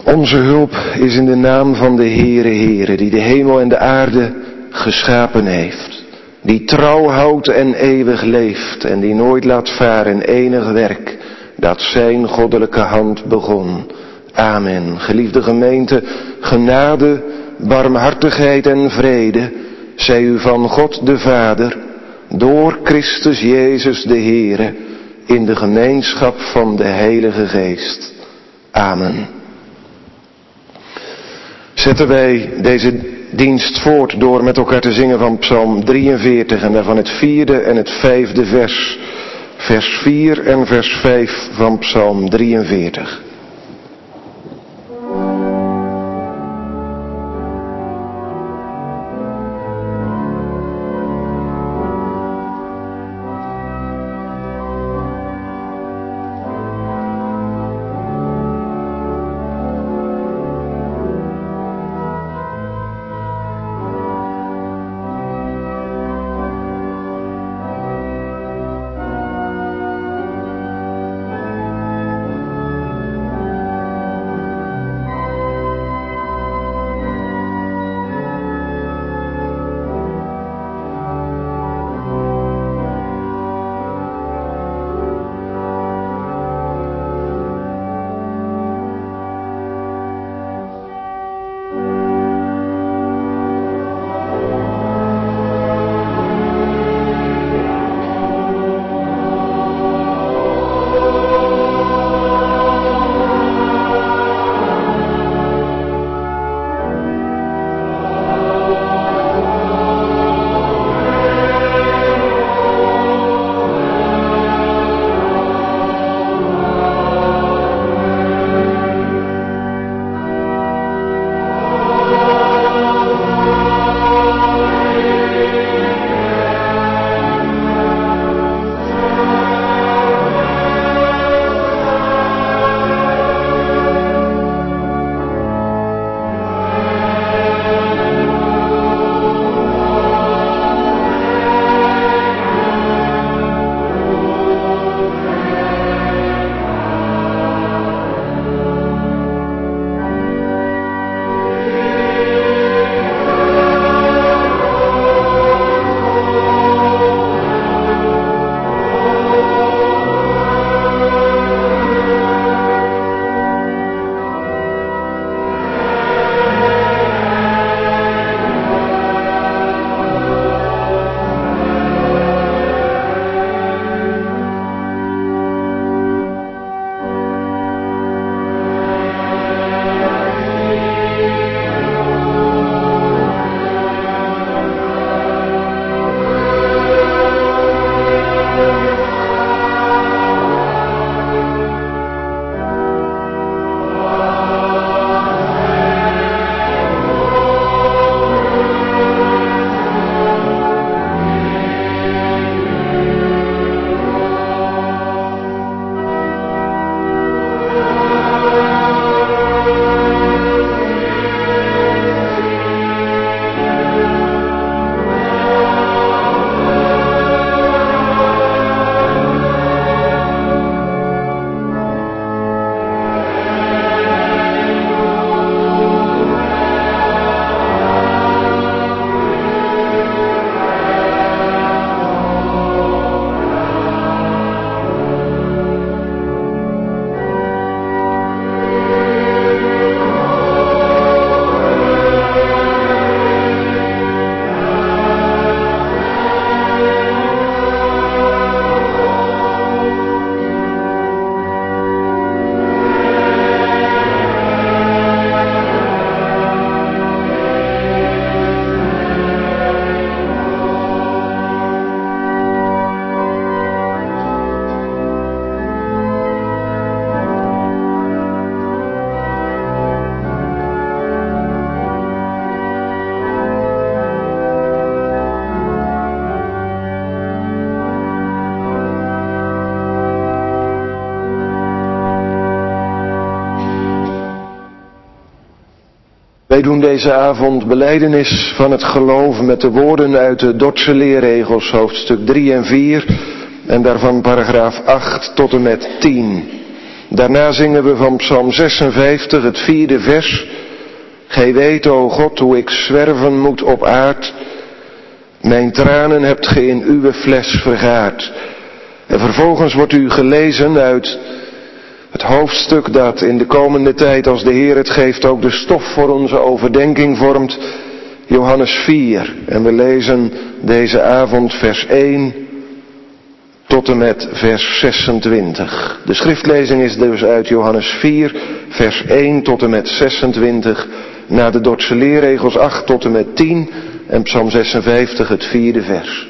Onze hulp is in de naam van de Heere, die de hemel en de aarde geschapen heeft. Die trouw houdt en eeuwig leeft en die nooit laat varen enig werk dat zijn goddelijke hand begon. Amen. Geliefde gemeente, genade, barmhartigheid en vrede zij u van God de Vader, door Christus Jezus de Heere, in de gemeenschap van de Heilige Geest. Amen. Zetten wij deze dienst voort door met elkaar te zingen van Psalm 43 en daarvan het 4e en het 5e vers. Vers 4 en vers 5 van Psalm 43. Wij doen deze avond belijdenis van het geloof met de woorden uit de Dordtse leerregels, hoofdstuk 3 en 4, en daarvan paragraaf 8 tot en met 10. Daarna zingen we van Psalm 56, het 4e vers. Gij weet, o God, hoe ik zwerven moet op aard. Mijn tranen hebt ge in uw fles vergaard. En vervolgens wordt u gelezen uit het hoofdstuk dat in de komende tijd, als de Heer het geeft, ook de stof voor onze overdenking vormt. Johannes 4. En we lezen deze avond vers 1 tot en met vers 26. De schriftlezing is dus uit Johannes 4, vers 1 tot en met 26. Na de Dordtse leerregels 8 tot en met 10 en Psalm 56 het 4e vers.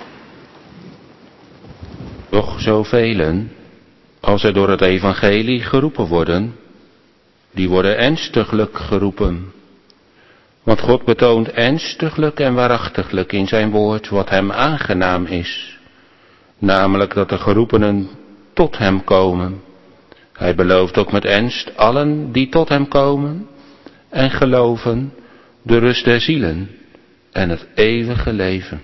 Doch zovelen, als er door het evangelie geroepen worden, die worden ernstiglijk geroepen. Want God betoont ernstiglijk en waarachtiglijk in zijn woord wat hem aangenaam is. Namelijk dat de geroepenen tot hem komen. Hij belooft ook met ernst allen die tot hem komen en geloven de rust der zielen en het eeuwige leven.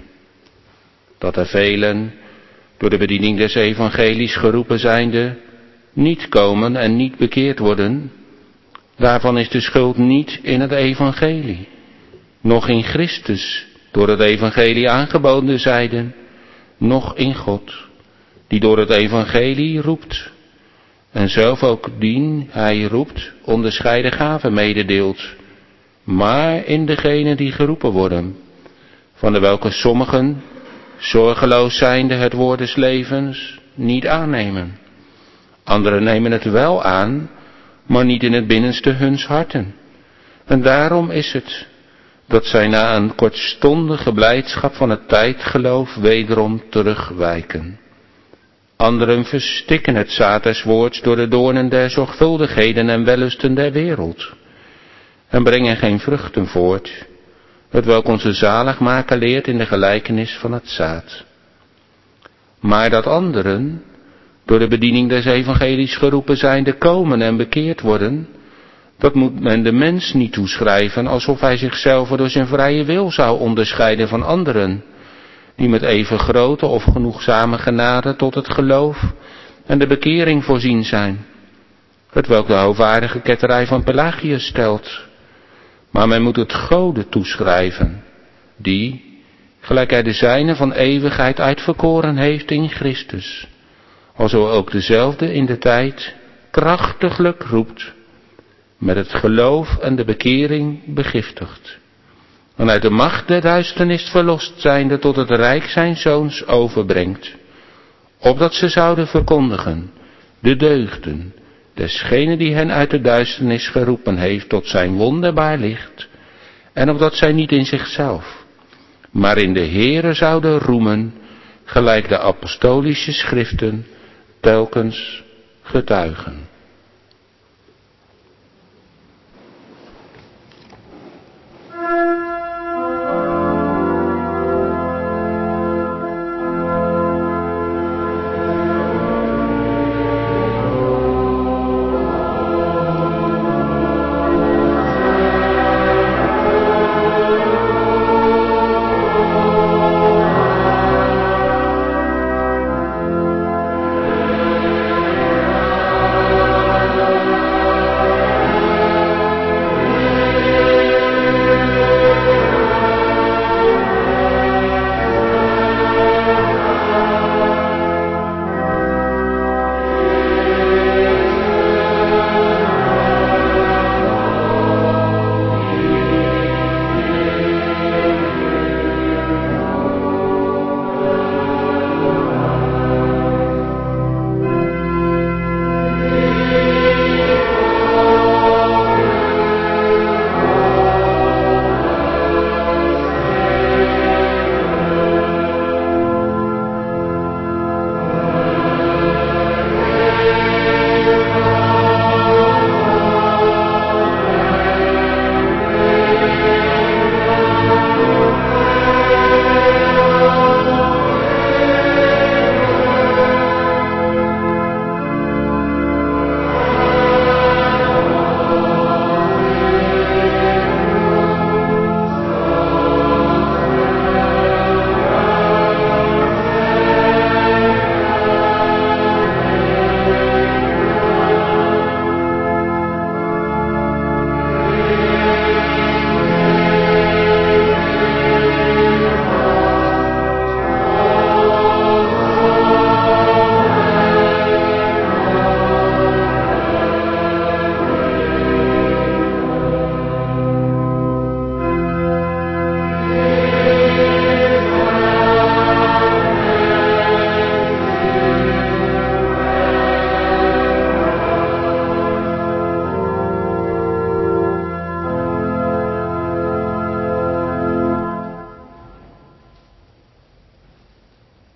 Dat er velen door de bediening des evangelies geroepen zijnde niet komen en niet bekeerd worden, daarvan is de schuld niet in het evangelie, noch in Christus door het evangelie aangeboden zijden, noch in God, die door het evangelie roept, en zelf ook dien hij roept onderscheiden gaven mededeelt, maar in degenen die geroepen worden, van de welke sommigen, zorgeloos zijnde het woord des levens, niet aannemen. Anderen nemen het wel aan, maar niet in het binnenste huns harten. En daarom is het dat zij na een kortstondige blijdschap van het tijdgeloof wederom terugwijken. Anderen verstikken het zaad des woords door de doornen der zorgvuldigheden en wellusten der wereld, en brengen geen vruchten voort, hetwelk onze zaligmaker leert in de gelijkenis van het zaad. Maar dat anderen, door de bediening des evangelies geroepen zijnde, komen en bekeerd worden, dat moet men de mens niet toeschrijven, alsof hij zichzelf door zijn vrije wil zou onderscheiden van anderen, die met even grote of genoegzame genade tot het geloof en de bekering voorzien zijn, hetwelk de hoogwaardige ketterij van Pelagius stelt. Maar men moet het Gode toeschrijven, die, gelijk hij de zijne van eeuwigheid uitverkoren heeft in Christus, alzo ook dezelfde in de tijd krachtiglijk roept, met het geloof en de bekering begiftigt, en uit de macht der duisternis verlost zijnde tot het rijk zijn zoons overbrengt, opdat ze zouden verkondigen de deugden desgene die hen uit de duisternis geroepen heeft tot zijn wonderbaar licht, en opdat zij niet in zichzelf, maar in de Heere zouden roemen, gelijk de apostolische schriften telkens getuigen.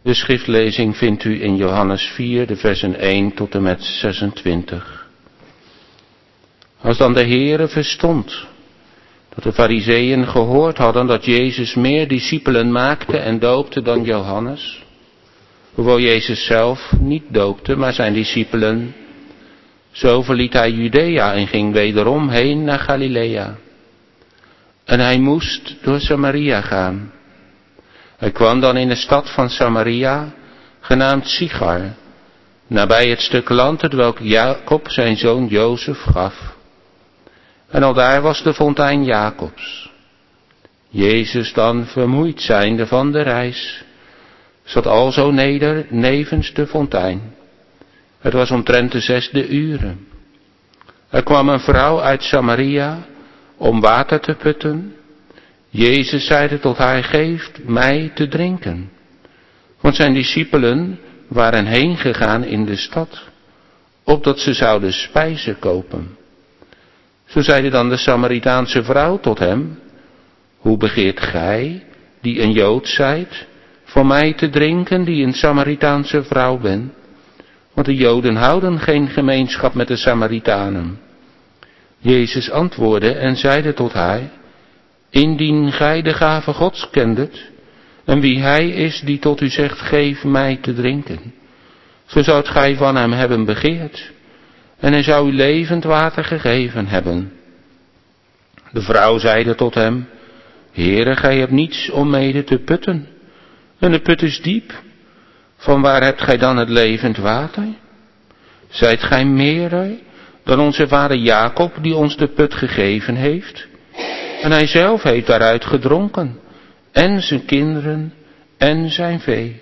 De schriftlezing vindt u in Johannes 4, de versen 1 tot en met 26. Als dan de Heere verstond dat de Farizeeën gehoord hadden dat Jezus meer discipelen maakte en doopte dan Johannes, hoewel Jezus zelf niet doopte, maar zijn discipelen, zo verliet hij Judea en ging wederom heen naar Galilea. En hij moest door Samaria gaan. Hij kwam dan in de stad van Samaria, genaamd Sichar, nabij het stuk land hetwelk Jacob zijn zoon Jozef gaf. En aldaar was de fontein Jacobs. Jezus dan, vermoeid zijnde van de reis, zat alzo neder nevens de fontein. Het was omtrent de 6e uur. Er kwam een vrouw uit Samaria om water te putten. Jezus zeide tot haar, geef mij te drinken. Want zijn discipelen waren heen gegaan in de stad, opdat ze zouden spijzen kopen. Zo zeide dan de Samaritaanse vrouw tot hem, hoe begeert gij, die een Jood zijt, van mij te drinken, die een Samaritaanse vrouw ben? Want de Joden houden geen gemeenschap met de Samaritanen. Jezus antwoordde en zeide tot haar, indien gij de gave Gods kendet, en wie hij is die tot u zegt, geef mij te drinken, zo zoudt gij van hem hebben begeerd, en hij zou u levend water gegeven hebben. De vrouw zeide tot hem, Heere, gij hebt niets om mede te putten, en de put is diep. Van waar hebt gij dan het levend water? Zijt gij meerder dan onze vader Jacob, die ons de put gegeven heeft? En hij zelf heeft daaruit gedronken, en zijn kinderen, en zijn vee.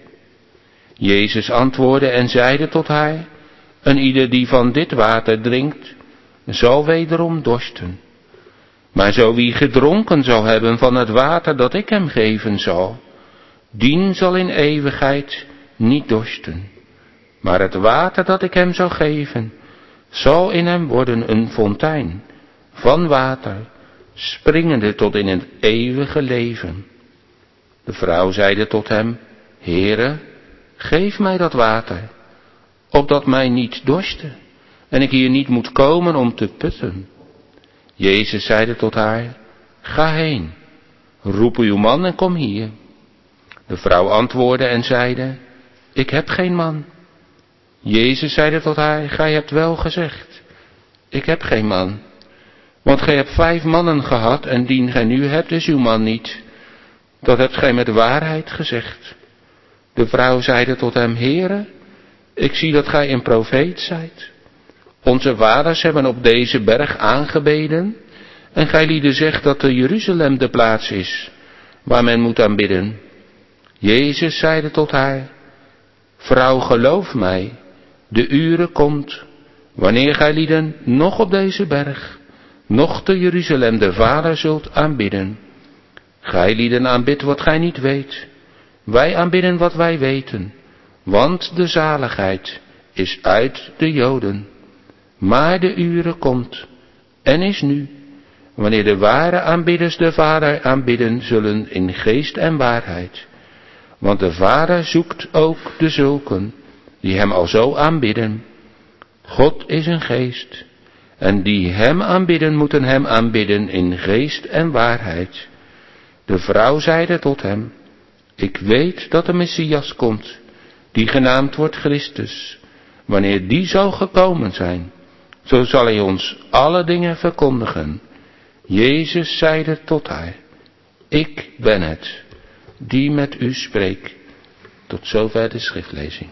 Jezus antwoordde en zeide tot haar, en ieder die van dit water drinkt, zal wederom dorsten. Maar zo wie gedronken zal hebben van het water dat ik hem geven zal, dien zal in eeuwigheid niet dorsten. Maar het water dat ik hem zal geven, zal in hem worden een fontein van water, springende tot in het eeuwige leven. De vrouw zeide tot hem, Heere, geef mij dat water, opdat mij niet dorste, en ik hier niet moet komen om te putten. Jezus zeide tot haar, ga heen, roep uw man en kom hier. De vrouw antwoordde en zeide, ik heb geen man. Jezus zeide tot haar, gij hebt wel gezegd, ik heb geen man. Want gij hebt 5 mannen gehad en dien gij nu hebt is uw man niet. Dat hebt gij met waarheid gezegd. De vrouw zeide tot hem, Heere, ik zie dat gij een profeet zijt. Onze vaders hebben op deze berg aangebeden, en gij lieden zegt dat de Jeruzalem de plaats is, waar men moet aanbidden. Jezus zeide tot haar, vrouw, geloof mij, de ure komt, wanneer gij lieden nog op deze berg, nog te Jeruzalem de Vader zult aanbidden. Gij lieden aanbidt wat gij niet weet, wij aanbidden wat wij weten, want de zaligheid is uit de Joden. Maar de ure komt, en is nu, wanneer de ware aanbidders de Vader aanbidden zullen in geest en waarheid. Want de Vader zoekt ook de zulken, die hem alzo aanbidden. God is een geest, en die hem aanbidden moeten hem aanbidden in geest en waarheid. De vrouw zeide tot hem, ik weet dat de Messias komt, die genaamd wordt Christus. Wanneer die zal gekomen zijn, zo zal hij ons alle dingen verkondigen. Jezus zeide tot haar, ik ben het, die met u spreekt. Tot zover de schriftlezing.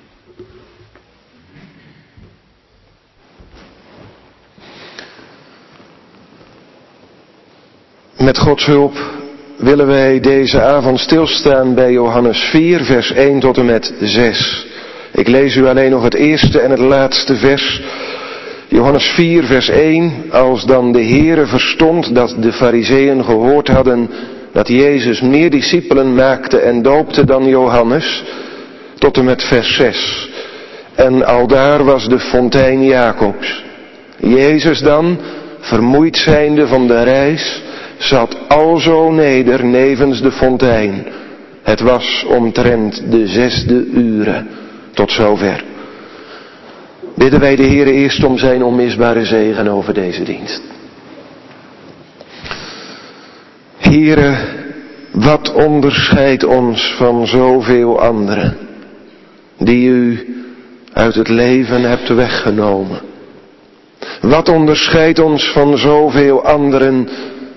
Met Gods hulp willen wij deze avond stilstaan bij Johannes 4, vers 1 tot en met 6. Ik lees u alleen nog het eerste en het laatste vers. Johannes 4, vers 1. Als dan de Heere verstond dat de Farizeeën gehoord hadden dat Jezus meer discipelen maakte en doopte dan Johannes, tot en met vers 6. En aldaar was de fontein Jacobs. Jezus dan, vermoeid zijnde van de reis, zat alzo neder nevens de fontein. Het was omtrent de 6e ure. Tot zover. Bidden wij de Heere eerst om zijn onmisbare zegen over deze dienst. Heere, wat onderscheidt ons van zoveel anderen die u uit het leven hebt weggenomen? Wat onderscheidt ons van zoveel anderen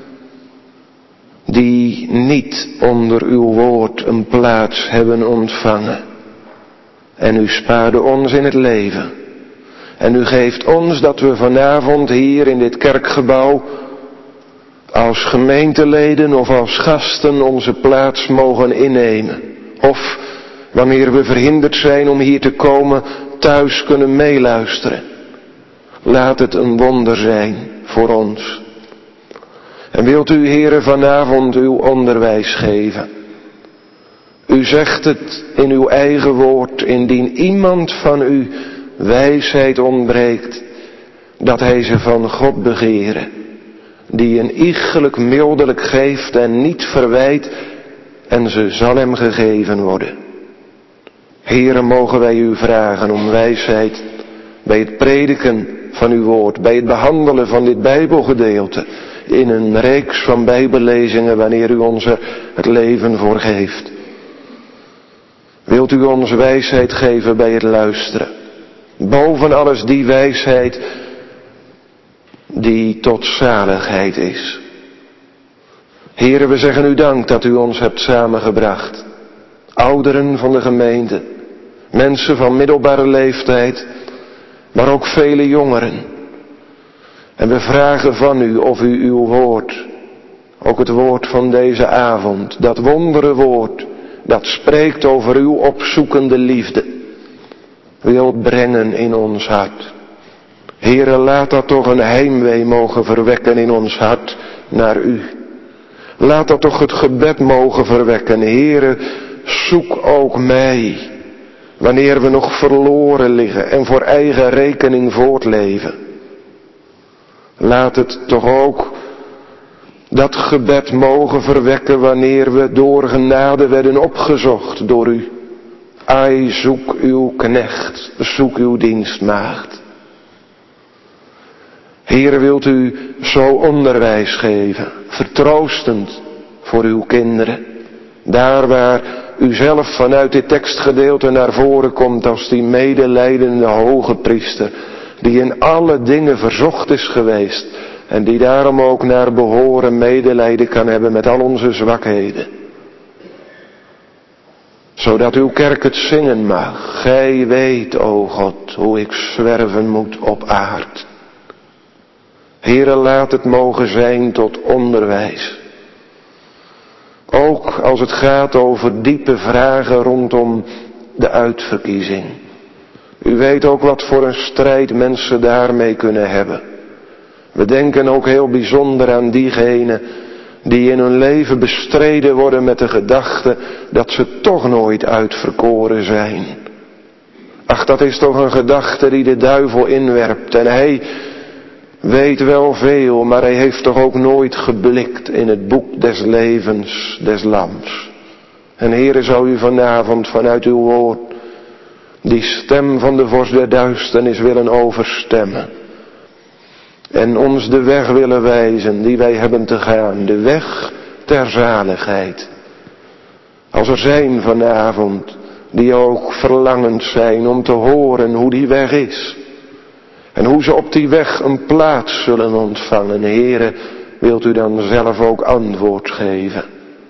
die niet onder uw woord een plaats hebben ontvangen? En u spaarde ons in het leven. En u geeft ons dat we vanavond hier in dit kerkgebouw als gemeenteleden of als gasten onze plaats mogen innemen. Of wanneer we verhinderd zijn om hier te komen, thuis kunnen meeluisteren. Laat het een wonder zijn voor ons. En wilt u, Heere, vanavond uw onderwijs geven. U zegt het in uw eigen woord, indien iemand van u wijsheid ontbreekt, dat hij ze van God begere, die een iegelijk mildelijk geeft en niet verwijt, en ze zal hem gegeven worden. Heere, mogen wij u vragen om wijsheid bij het prediken van uw woord, bij het behandelen van dit Bijbelgedeelte, in een reeks van Bijbellezingen wanneer u ons er het leven voor geeft. Wilt u ons wijsheid geven bij het luisteren. Boven alles die wijsheid die tot zaligheid is. Heere, we zeggen u dank dat u ons hebt samengebracht. Ouderen van de gemeente, mensen van middelbare leeftijd, maar ook vele jongeren. En we vragen van u of u uw woord, ook het woord van deze avond, dat wondere woord, dat spreekt over uw opzoekende liefde, wilt brengen in ons hart. Heere, laat dat toch een heimwee mogen verwekken in ons hart naar u. Laat dat toch het gebed mogen verwekken. Heere, zoek ook mij, wanneer we nog verloren liggen en voor eigen rekening voortleven. Laat het toch ook dat gebed mogen verwekken wanneer we door genade werden opgezocht door u. Ai, zoek uw knecht, zoek uw dienstmaagd. Heere, wilt u zo onderwijs geven, vertroostend voor uw kinderen. Daar waar u zelf vanuit dit tekstgedeelte naar voren komt als die medelijdende hoge priester, die in alle dingen verzocht is geweest en die daarom ook naar behoren medelijden kan hebben met al onze zwakheden. Zodat uw kerk het zingen mag. Gij weet, o God, hoe ik zwerven moet op aard. Heere, laat het mogen zijn tot onderwijs. Ook als het gaat over diepe vragen rondom de uitverkiezing. U weet ook wat voor een strijd mensen daarmee kunnen hebben. We denken ook heel bijzonder aan diegenen die in hun leven bestreden worden met de gedachte dat ze toch nooit uitverkoren zijn. Ach, dat is toch een gedachte die de duivel inwerpt. En hij weet wel veel, maar hij heeft toch ook nooit geblikt in het boek des levens des Lams. En Heere, zou u vanavond vanuit uw woord die stem van de vorst der duisternis willen overstemmen. En ons de weg willen wijzen die wij hebben te gaan. De weg ter zaligheid. Als er zijn vanavond die ook verlangend zijn om te horen hoe die weg is. En hoe ze op die weg een plaats zullen ontvangen. Heere, wilt u dan zelf ook antwoord geven.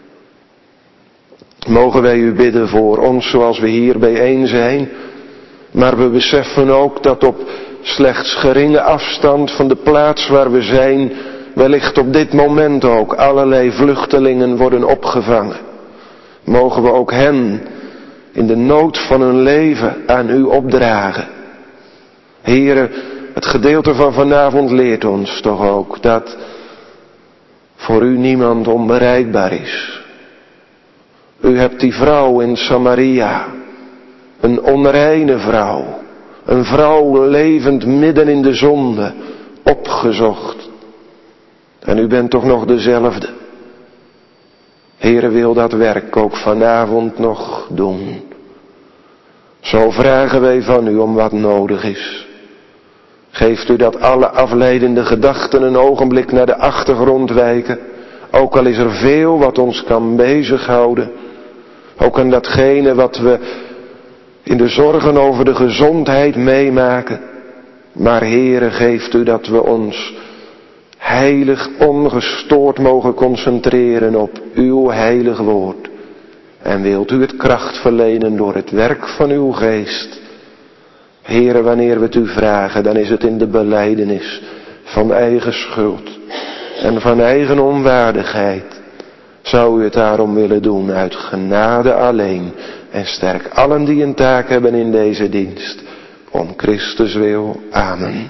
Mogen wij u bidden voor ons zoals we hier bijeen zijn. Maar we beseffen ook dat op slechts geringe afstand van de plaats waar we zijn, wellicht op dit moment ook allerlei vluchtelingen worden opgevangen. Mogen we ook hen in de nood van hun leven aan u opdragen. Heere, het gedeelte van vanavond leert ons toch ook dat voor u niemand onbereikbaar is. U hebt die vrouw in Samaria, een onreine vrouw, een vrouw levend midden in de zonde, opgezocht. En u bent toch nog dezelfde. Heere, wil dat werk ook vanavond nog doen. Zo vragen wij van u om wat nodig is. Geeft u dat alle afleidende gedachten een ogenblik naar de achtergrond wijken. Ook al is er veel wat ons kan bezighouden. Ook aan datgene wat we in de zorgen over de gezondheid meemaken. Maar Heere, geeft u dat we ons heilig ongestoord mogen concentreren op uw heilig woord. En wilt u het kracht verlenen door het werk van uw geest. Heere, wanneer we het u vragen, dan is het in de belijdenis van eigen schuld en van eigen onwaardigheid. Zou u het daarom willen doen uit genade alleen. En sterk allen die een taak hebben in deze dienst. Om Christus wil. Amen.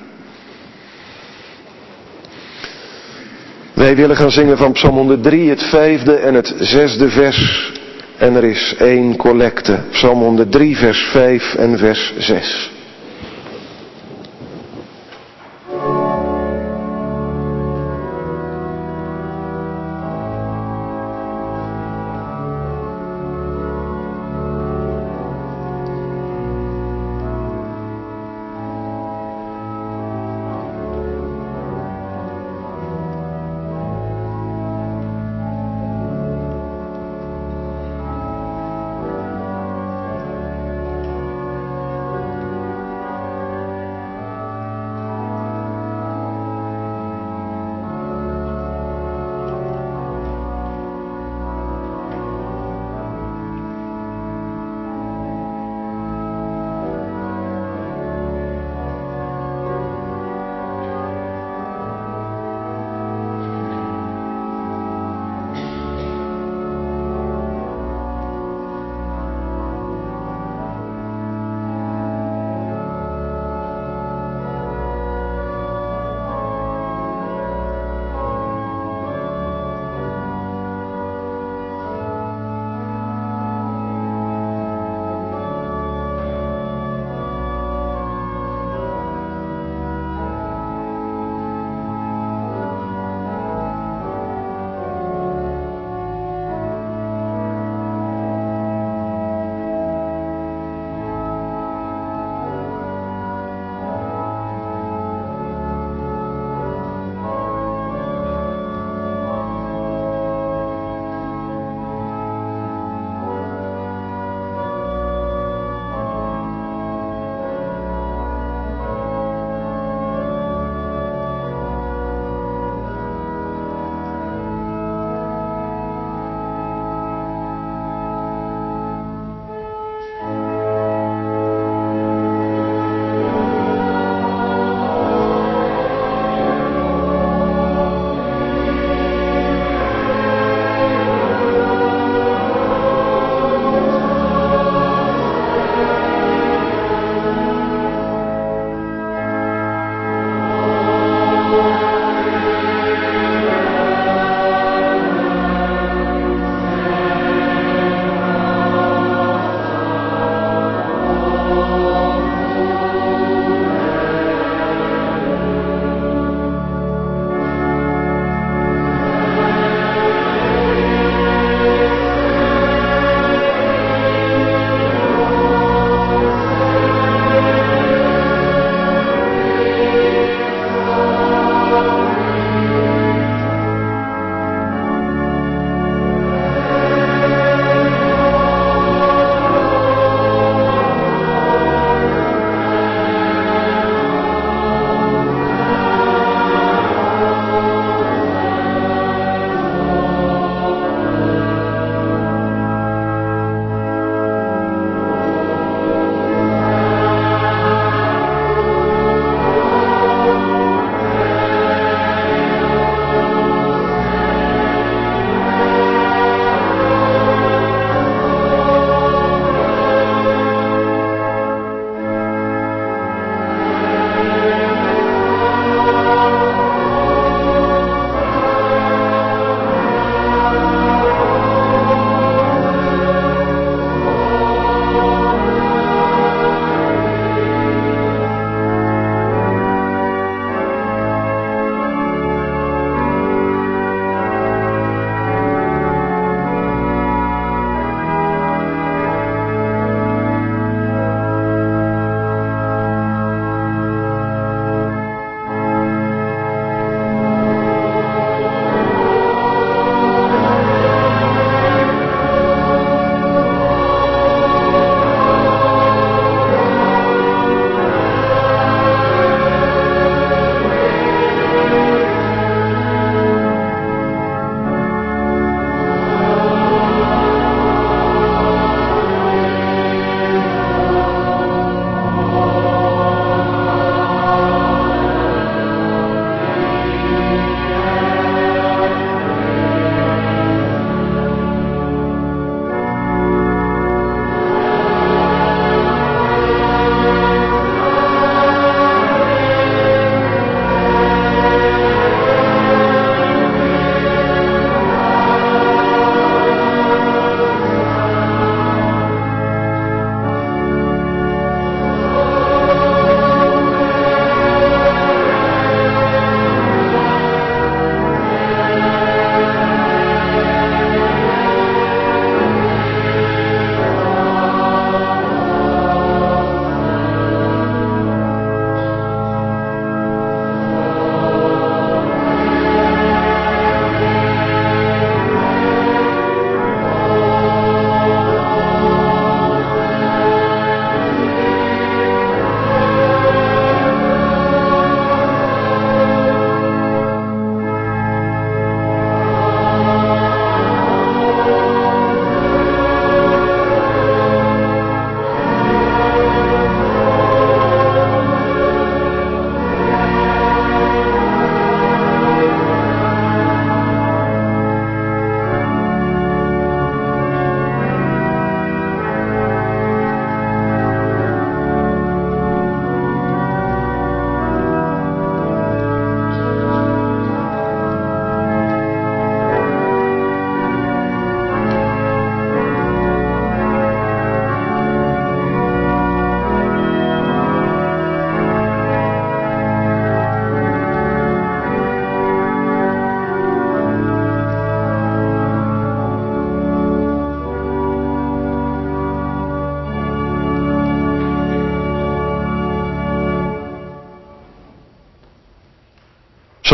Wij willen gaan zingen van Psalm 103, het 5e en het 6e vers. En er is 1 collecte. Psalm 103, vers 5 en vers 6.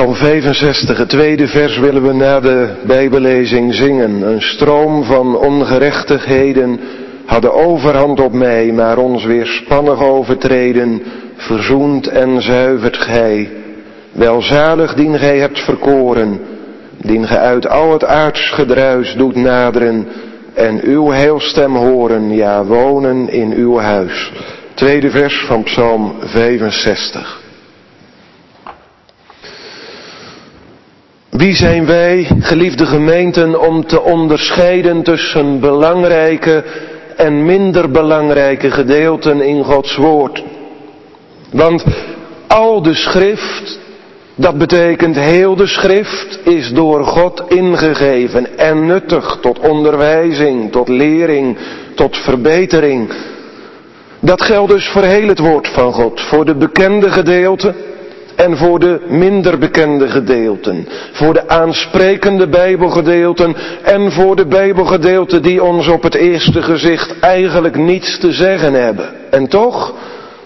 Psalm 65, het tweede vers willen we na de Bijbellezing zingen. Een stroom van ongerechtigheden hadden overhand op mij, maar ons weerspannig overtreden, verzoent en zuivert gij. Welzalig dien gij hebt verkoren, dien gij uit al het aards gedruis doet naderen en uw heilstem horen, ja wonen in uw huis. Tweede vers van Psalm 65. Wie zijn wij, geliefde gemeenten, om te onderscheiden tussen belangrijke en minder belangrijke gedeelten in Gods woord? Want al de schrift, dat betekent heel de schrift, is door God ingegeven en nuttig tot onderwijzing, tot lering, tot verbetering. Dat geldt dus voor heel het woord van God, voor de bekende gedeelten en voor de minder bekende gedeelten. Voor de aansprekende Bijbelgedeelten en voor de Bijbelgedeelten die ons op het eerste gezicht eigenlijk niets te zeggen hebben. En toch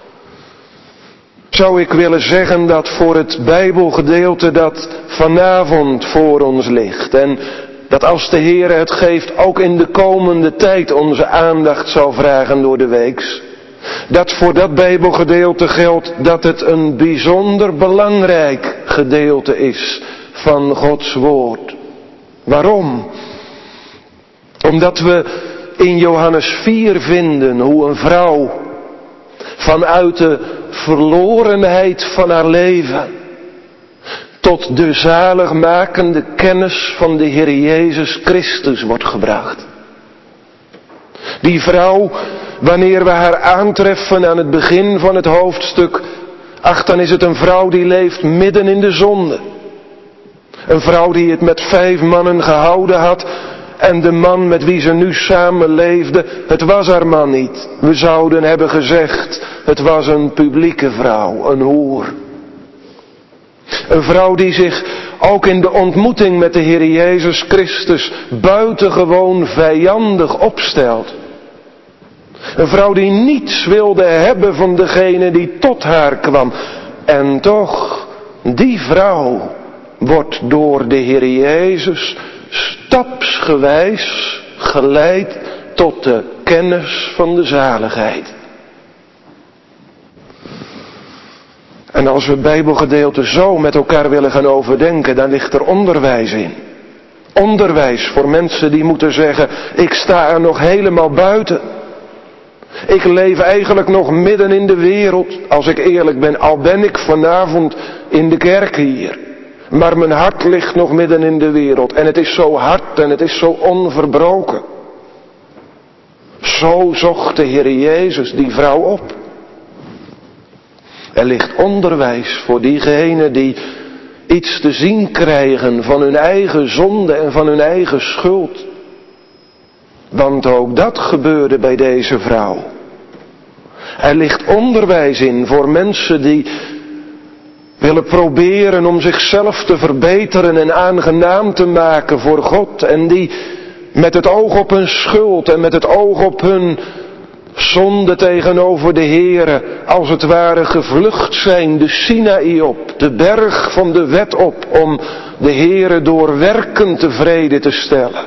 zou ik willen zeggen dat voor het Bijbelgedeelte dat vanavond voor ons ligt, en dat als de Heer het geeft ook in de komende tijd onze aandacht zal vragen door de weeks, dat voor dat Bijbelgedeelte geldt dat het een bijzonder belangrijk gedeelte is van Gods woord. Waarom? Omdat we in Johannes 4 vinden hoe een vrouw vanuit de verlorenheid van haar leven tot de zaligmakende kennis van de Heer Jezus Christus wordt gebracht. Die vrouw, wanneer we haar aantreffen aan het begin van het hoofdstuk, dan is het een vrouw die leeft midden in de zonde. Een vrouw die het met 5 mannen gehouden had en de man met wie ze nu samen leefde, het was haar man niet. We zouden hebben gezegd, het was een publieke vrouw, een hoer. Een vrouw die zich ook in de ontmoeting met de Heer Jezus Christus buitengewoon vijandig opstelt. Een vrouw die niets wilde hebben van degene die tot haar kwam. En toch, die vrouw wordt door de Heer Jezus stapsgewijs geleid tot de kennis van de zaligheid. En als we het Bijbelgedeelte zo met elkaar willen gaan overdenken, dan ligt er onderwijs in. Onderwijs voor mensen die moeten zeggen, ik sta er nog helemaal buiten. Ik leef eigenlijk nog midden in de wereld, als ik eerlijk ben, al ben ik vanavond in de kerk hier. Maar mijn hart ligt nog midden in de wereld en het is zo hard en het is zo onverbroken. Zo zocht de Heer Jezus die vrouw op. Er ligt onderwijs voor diegenen die iets te zien krijgen van hun eigen zonde en van hun eigen schuld. Want ook dat gebeurde bij deze vrouw. Er ligt onderwijs in voor mensen die willen proberen om zichzelf te verbeteren en aangenaam te maken voor God. En die met het oog op hun schuld en met het oog op hun zonde tegenover de Heere als het ware gevlucht zijn de Sinaï op, de berg van de wet op, om de Heere door werken tevreden te stellen.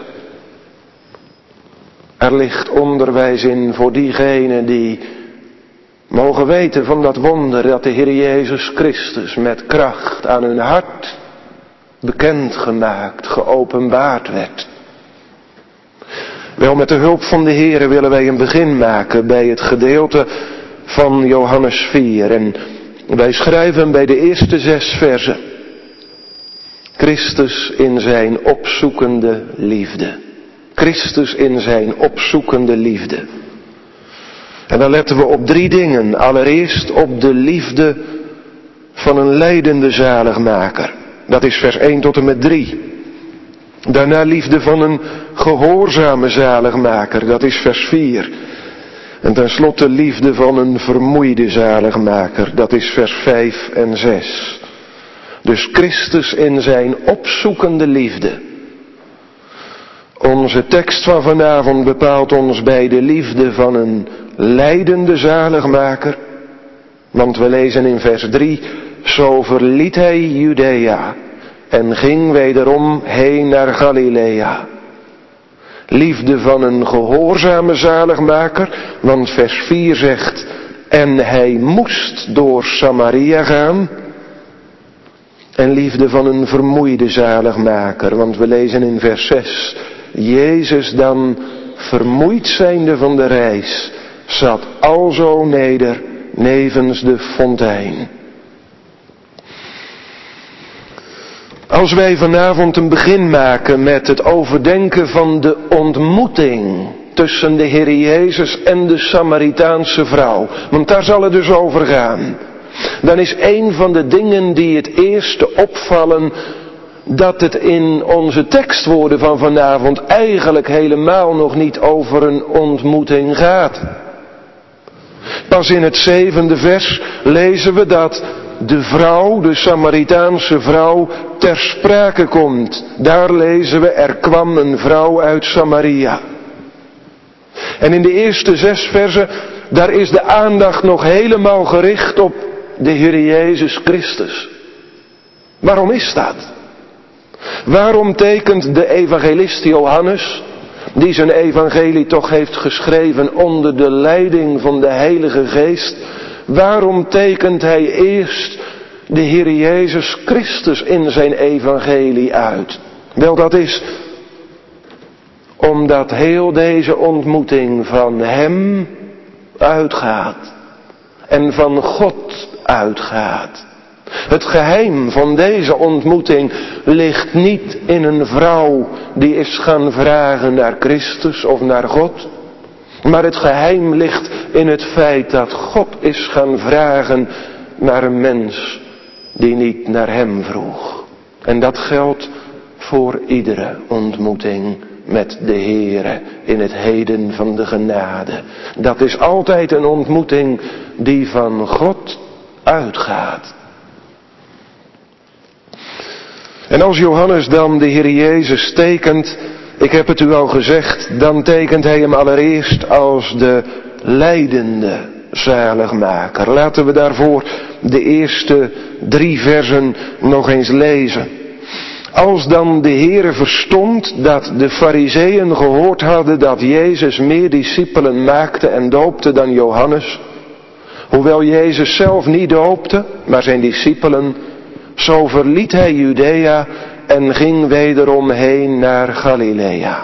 Er ligt onderwijs in voor diegenen die mogen weten van dat wonder dat de Heer Jezus Christus met kracht aan hun hart bekendgemaakt, geopenbaard werd. Wel, met de hulp van de Heere willen wij een begin maken bij het gedeelte van Johannes 4. En wij schrijven bij de eerste 6 versen. Christus in zijn opzoekende liefde. Christus in zijn opzoekende liefde. En dan letten we op 3 dingen. Allereerst op de liefde van een lijdende zaligmaker. Dat is vers 1 tot en met 3. Daarna liefde van een gehoorzame zaligmaker. Dat is vers 4. En tenslotte liefde van een vermoeide zaligmaker. Dat is vers 5 en 6. Dus Christus in zijn opzoekende liefde. Onze tekst van vanavond bepaalt ons bij de liefde van een lijdende zaligmaker. Want we lezen in vers 3, zo verliet hij Judea en ging wederom heen naar Galilea. Liefde van een gehoorzame zaligmaker, want vers 4 zegt, en hij moest door Samaria gaan. En liefde van een vermoeide zaligmaker, want we lezen in vers 6, Jezus dan, vermoeid zijnde van de reis, zat alzo neder nevens de fontein. Als wij vanavond een begin maken met het overdenken van de ontmoeting tussen de Heer Jezus en de Samaritaanse vrouw, want daar zal het dus over gaan, dan is een van de dingen die het eerste opvallen dat het in onze tekstwoorden van vanavond eigenlijk helemaal nog niet over een ontmoeting gaat. Pas in het 7e vers lezen we dat de vrouw, de Samaritaanse vrouw, ter sprake komt. Daar lezen we, er kwam een vrouw uit Samaria. En in de eerste 6 versen, daar is de aandacht nog helemaal gericht op de Heer Jezus Christus. Waarom is dat? Waarom tekent de evangelist Johannes, die zijn evangelie toch heeft geschreven onder de leiding van de Heilige Geest, waarom tekent hij eerst de Heer Jezus Christus in zijn evangelie uit? Wel, dat is omdat heel deze ontmoeting van hem uitgaat en van God uitgaat. Het geheim van deze ontmoeting ligt niet in een vrouw die is gaan vragen naar Christus of naar God. Maar het geheim ligt in het feit dat God is gaan vragen naar een mens die niet naar hem vroeg. En dat geldt voor iedere ontmoeting met de Heere in het heden van de genade. Dat is altijd een ontmoeting die van God uitgaat. En als Johannes dan de Heer Jezus tekent, ik heb het u al gezegd, dan tekent hij hem allereerst als de lijdende zaligmaker. Laten we daarvoor de eerste 3 versen nog eens lezen. Als dan de Heere verstond dat de Farizeeën gehoord hadden dat Jezus meer discipelen maakte en doopte dan Johannes, hoewel Jezus zelf niet doopte, maar zijn discipelen, zo verliet hij Judea en ging wederom heen naar Galilea.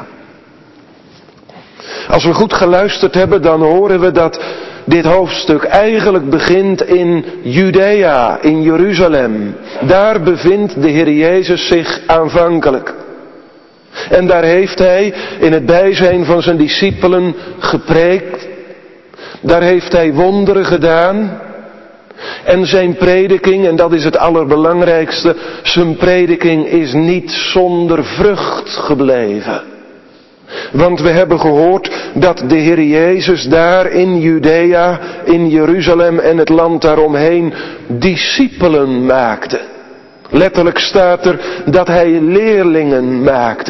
Als we goed geluisterd hebben, dan horen we dat dit hoofdstuk eigenlijk begint in Judea, in Jeruzalem. Daar bevindt de Heer Jezus zich aanvankelijk. En daar heeft hij in het bijzijn van zijn discipelen gepreekt. Daar heeft hij wonderen gedaan. En zijn prediking, en dat is het allerbelangrijkste, zijn prediking is niet zonder vrucht gebleven. Want we hebben gehoord dat de Heer Jezus daar in Judea, in Jeruzalem en het land daaromheen discipelen maakte. Letterlijk staat er dat hij leerlingen maakte.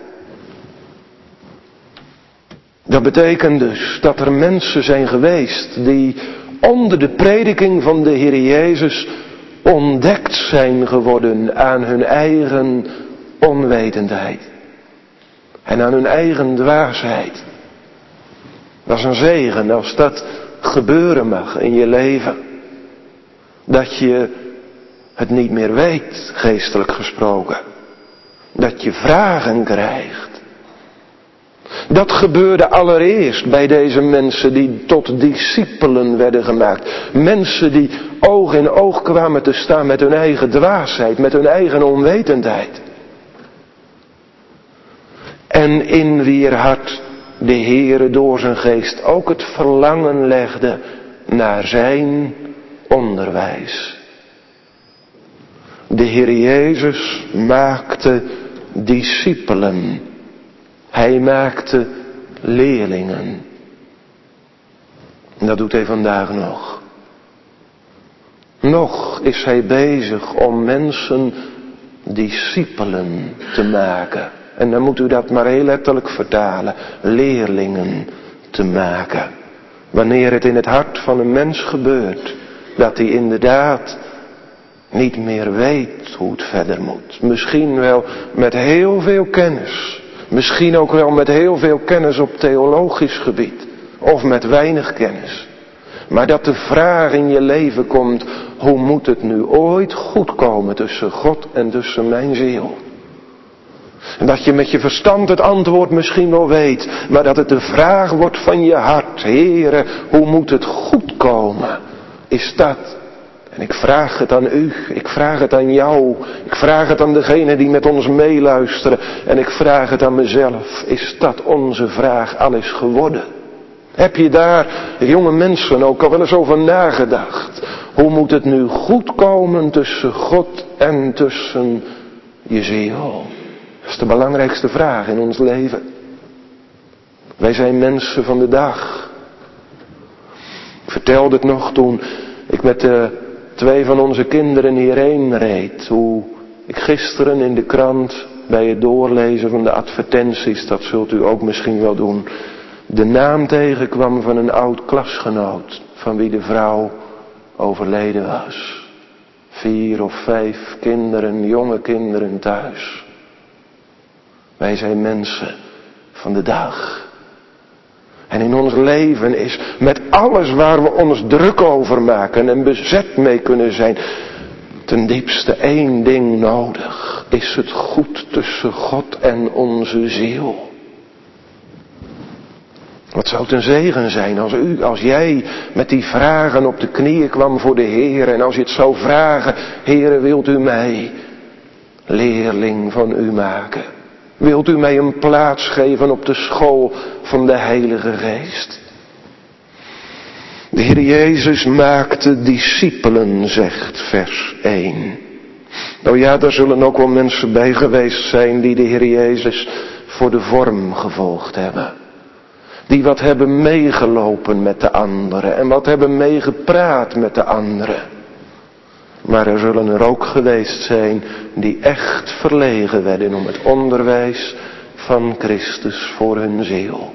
Dat betekent dus dat er mensen zijn geweest die onder de prediking van de Heer Jezus ontdekt zijn geworden aan hun eigen onwetendheid. En aan hun eigen dwaasheid. Dat is een zegen als dat gebeuren mag in je leven. Dat je het niet meer weet, geestelijk gesproken. Dat je vragen krijgt. Dat gebeurde allereerst bij deze mensen die tot discipelen werden gemaakt. Mensen die oog in oog kwamen te staan met hun eigen dwaasheid, met hun eigen onwetendheid. En in wier hart de Heere door zijn geest ook het verlangen legde naar zijn onderwijs. De Heer Jezus maakte discipelen. Hij maakte leerlingen. En dat doet hij vandaag nog. Nog is hij bezig om mensen discipelen te maken. En dan moet u dat maar heel letterlijk vertalen. Leerlingen te maken. Wanneer het in het hart van een mens gebeurt. Dat hij inderdaad niet meer weet hoe het verder moet. Misschien wel met heel veel kennis. Misschien ook wel met heel veel kennis op theologisch gebied. Of met weinig kennis. Maar dat de vraag in je leven komt, hoe moet het nu ooit goed komen tussen God en tussen mijn ziel? En dat je met je verstand het antwoord misschien wel weet, maar dat het de vraag wordt van je hart. Heere, hoe moet het goed komen? Is dat? En ik vraag het aan u, ik vraag het aan jou, ik vraag het aan degene die met ons meeluisteren en ik vraag het aan mezelf. Is dat onze vraag al eens geworden? Heb je daar, jonge mensen, ook al wel eens over nagedacht? Hoe moet het nu goed komen tussen God en tussen je ziel? Dat is de belangrijkste vraag in ons leven. Wij zijn mensen van de dag. Ik vertelde het nog toen ik met 2 van onze kinderen hierheen reed. Hoe ik gisteren in de krant bij het doorlezen van de advertenties, dat zult u ook misschien wel doen, de naam tegenkwam van een oud klasgenoot van wie de vrouw overleden was. 4 of 5 kinderen, jonge kinderen thuis. Wij zijn mensen van de dag. En in ons leven is met alles waar we ons druk over maken en bezet mee kunnen zijn, ten diepste 1 ding nodig. Is het goed tussen God en onze ziel? Wat zou het een zegen zijn als jij met die vragen op de knieën kwam voor de Heer. En als je het zou vragen, Heere, wilt u mij leerling van u maken? Wilt u mij een plaats geven op de school van de Heilige Geest? De Heer Jezus maakte discipelen, zegt vers 1. Nou ja, daar zullen ook wel mensen bij geweest zijn die de Heer Jezus voor de vorm gevolgd hebben. Die wat hebben meegelopen met de anderen en wat hebben meegepraat met de anderen. Maar er zullen er ook geweest zijn die echt verlegen werden om het onderwijs van Christus voor hun ziel.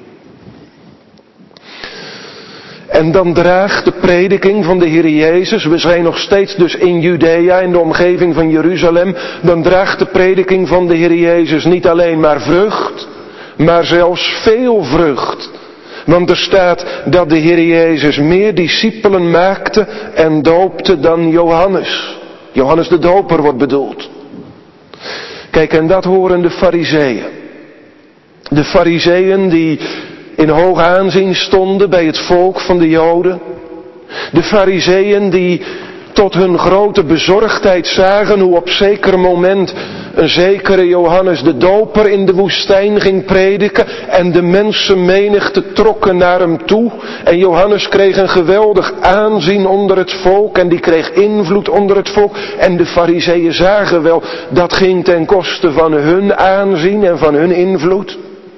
En dan draagt de prediking van de Heer Jezus, we zijn nog steeds dus in Judea, in de omgeving van Jeruzalem, dan draagt de prediking van de Heer Jezus niet alleen maar vrucht, maar zelfs veel vrucht. Want er staat dat de Heer Jezus meer discipelen maakte en doopte dan Johannes. Johannes de Doper wordt bedoeld. Kijk, en dat horen de Farizeeën. De Farizeeën die in hoog aanzien stonden bij het volk van de Joden. De Farizeeën die tot hun grote bezorgdheid zagen hoe op zeker moment een zekere Johannes de Doper in de woestijn ging prediken en de mensenmenigte trokken naar hem toe. En Johannes kreeg een geweldig aanzien onder het volk en die kreeg invloed onder het volk. En de Farizeeën zagen wel, dat ging ten koste van hun aanzien en van hun invloed.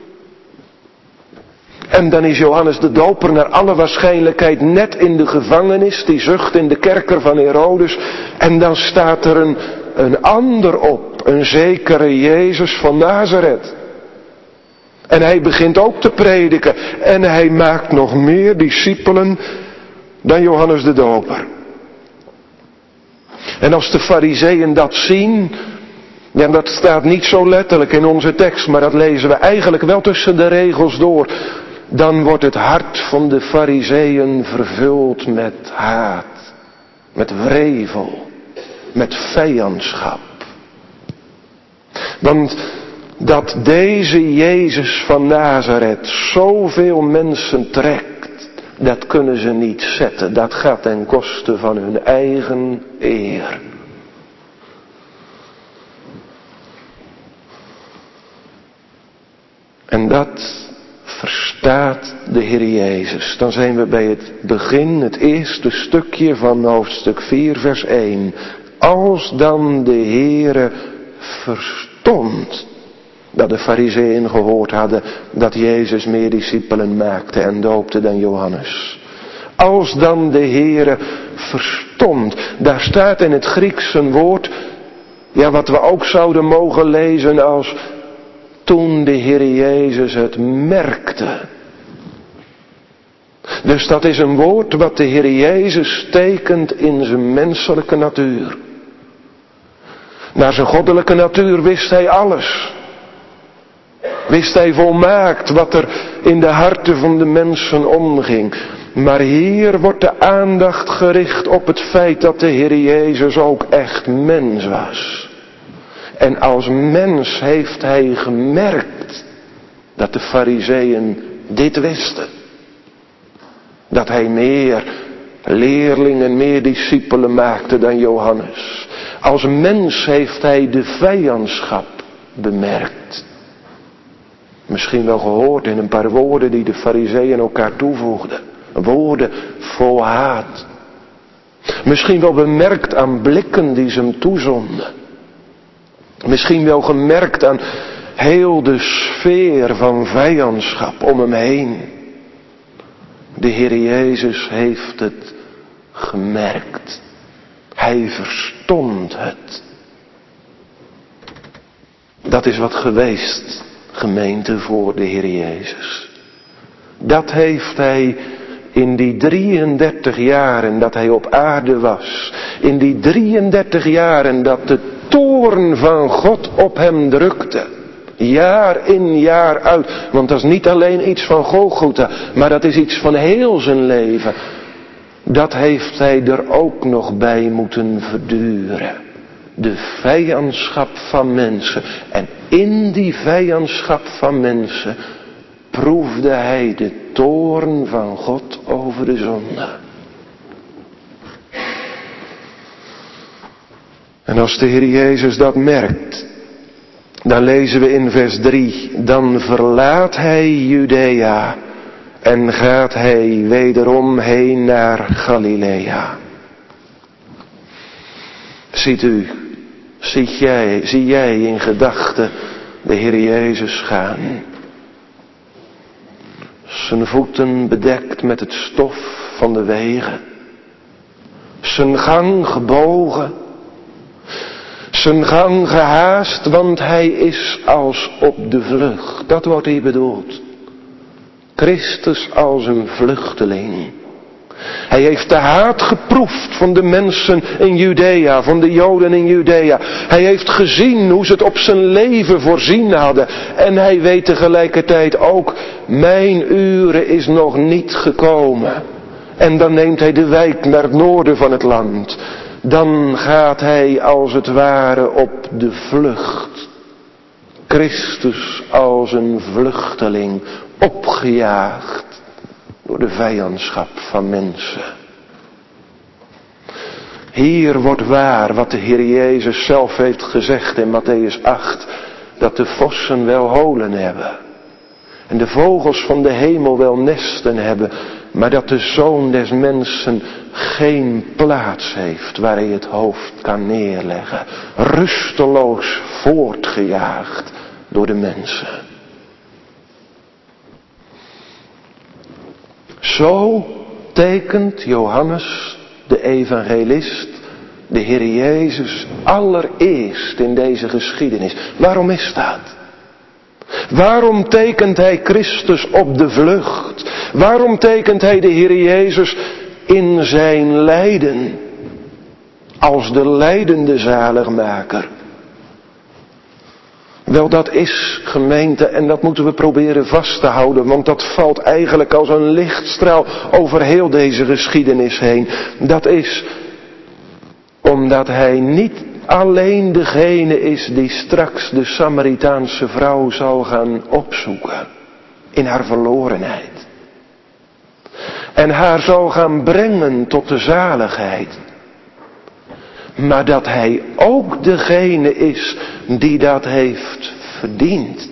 En dan is Johannes de Doper naar alle waarschijnlijkheid net in de gevangenis, die zucht in de kerker van Herodes. En dan staat er een ander op, een zekere Jezus van Nazareth. En hij begint ook te prediken en hij maakt nog meer discipelen dan Johannes de Doper. En als de Farizeeën dat zien, ja, dat staat niet zo letterlijk in onze tekst, maar dat lezen we eigenlijk wel tussen de regels door. Dan wordt het hart van de Farizeeën vervuld met haat, met wrevel, met vijandschap. Want dat deze Jezus van Nazareth zoveel mensen trekt, dat kunnen ze niet zetten. Dat gaat ten koste van hun eigen eer. En dat verstaat de Heer Jezus. Dan zijn we bij het begin, het eerste stukje van hoofdstuk 4 vers 1. Als dan de Heere verstond dat de Farizeeën gehoord hadden dat Jezus meer discipelen maakte en doopte dan Johannes. Als dan de Heere verstond. Daar staat in het Grieks een woord, ja, wat we ook zouden mogen lezen als toen de Heer Jezus het merkte. Dus dat is een woord wat de Heer Jezus tekent in zijn menselijke natuur. Naar zijn goddelijke natuur wist hij alles. Wist hij volmaakt wat er in de harten van de mensen omging. Maar hier wordt de aandacht gericht op het feit dat de Heer Jezus ook echt mens was. En als mens heeft hij gemerkt dat de Farizeeën dit wisten. Dat hij meer leerlingen, meer discipelen maakte dan Johannes. Als mens heeft hij de vijandschap bemerkt. Misschien wel gehoord in een paar woorden die de Farizeeën elkaar toevoegden. Woorden vol haat. Misschien wel bemerkt aan blikken die ze hem toezonden. Misschien wel gemerkt aan heel de sfeer van vijandschap om hem heen. De Heer Jezus heeft het gemerkt. Hij verstond het. Dat is wat geweest, gemeente, voor de Heer Jezus. Dat heeft hij in die 33 jaren dat hij op aarde was. In die 33 jaren dat de toorn van God op hem drukte. Jaar in, jaar uit. Want dat is niet alleen iets van Golgotha, maar dat is iets van heel zijn leven. Dat heeft hij er ook nog bij moeten verduren. De vijandschap van mensen. En in die vijandschap van mensen proefde hij de toorn van God over de zonde. En als de Heer Jezus dat merkt, dan lezen we in vers 3, dan verlaat hij Judea en gaat hij wederom heen naar Galilea. Ziet u, zie jij in gedachten de Heer Jezus gaan. Zijn voeten bedekt met het stof van de wegen. Zijn gang gebogen. Zijn gang gehaast, want hij is als op de vlucht. Dat wordt hier bedoeld. Christus als een vluchteling. Hij heeft de haat geproefd van de mensen in Judea, van de Joden in Judea. Hij heeft gezien hoe ze het op zijn leven voorzien hadden. En hij weet tegelijkertijd ook, mijn uren is nog niet gekomen. En dan neemt hij de wijk naar het noorden van het land. Dan gaat hij als het ware op de vlucht. Christus als een vluchteling, opgejaagd door de vijandschap van mensen. Hier wordt waar wat de Heer Jezus zelf heeft gezegd in Mattheüs 8. Dat de vossen wel holen hebben. En de vogels van de hemel wel nesten hebben. Maar dat de Zoon des Mensen geen plaats heeft waar hij het hoofd kan neerleggen. Rusteloos voortgejaagd door de mensen. Zo tekent Johannes, de evangelist, de Heer Jezus allereerst in deze geschiedenis. Waarom is dat? Waarom tekent hij Christus op de vlucht? Waarom tekent hij de Heer Jezus in zijn lijden? Als de lijdende zaligmaker. Wel, dat is, gemeente, en dat moeten we proberen vast te houden, want dat valt eigenlijk als een lichtstraal over heel deze geschiedenis heen. Dat is omdat hij niet alleen degene is die straks de Samaritaanse vrouw zal gaan opzoeken in haar verlorenheid. En haar zal gaan brengen tot de zaligheid. Maar dat hij ook degene is die dat heeft verdiend.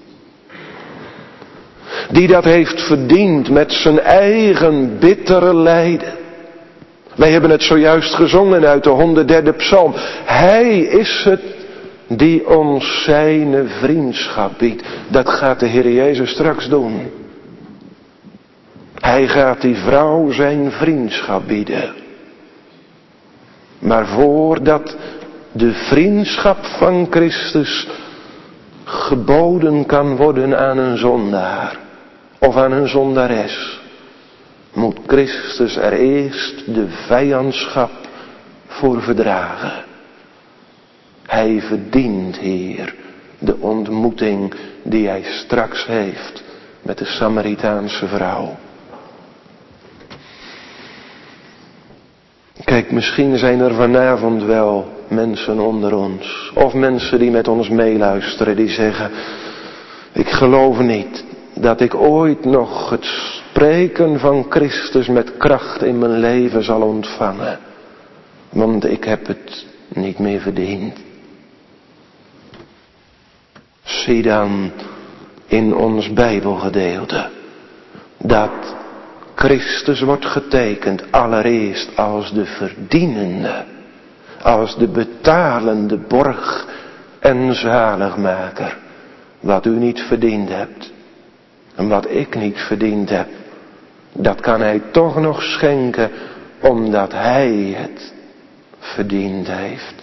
Die dat heeft verdiend met zijn eigen bittere lijden. Wij hebben het zojuist gezongen uit de 103e psalm. Hij is het die ons zijn vriendschap biedt. Dat gaat de Heer Jezus straks doen. Hij gaat die vrouw zijn vriendschap bieden. Maar voordat de vriendschap van Christus geboden kan worden aan een zondaar of aan een zondares, moet Christus er eerst de vijandschap voor verdragen. Hij verdient, Heer, de ontmoeting die hij straks heeft met de Samaritaanse vrouw. Kijk, misschien zijn er vanavond wel mensen onder ons, of mensen die met ons meeluisteren, die zeggen: ik geloof niet dat ik ooit nog het spreken van Christus met kracht in mijn leven zal ontvangen, want ik heb het niet meer verdiend. Zie dan in ons Bijbelgedeelte dat Christus wordt getekend allereerst als de verdienende, als de betalende borg en zaligmaker. Wat u niet verdiend hebt en wat ik niet verdiend heb, dat kan hij toch nog schenken omdat hij het verdiend heeft.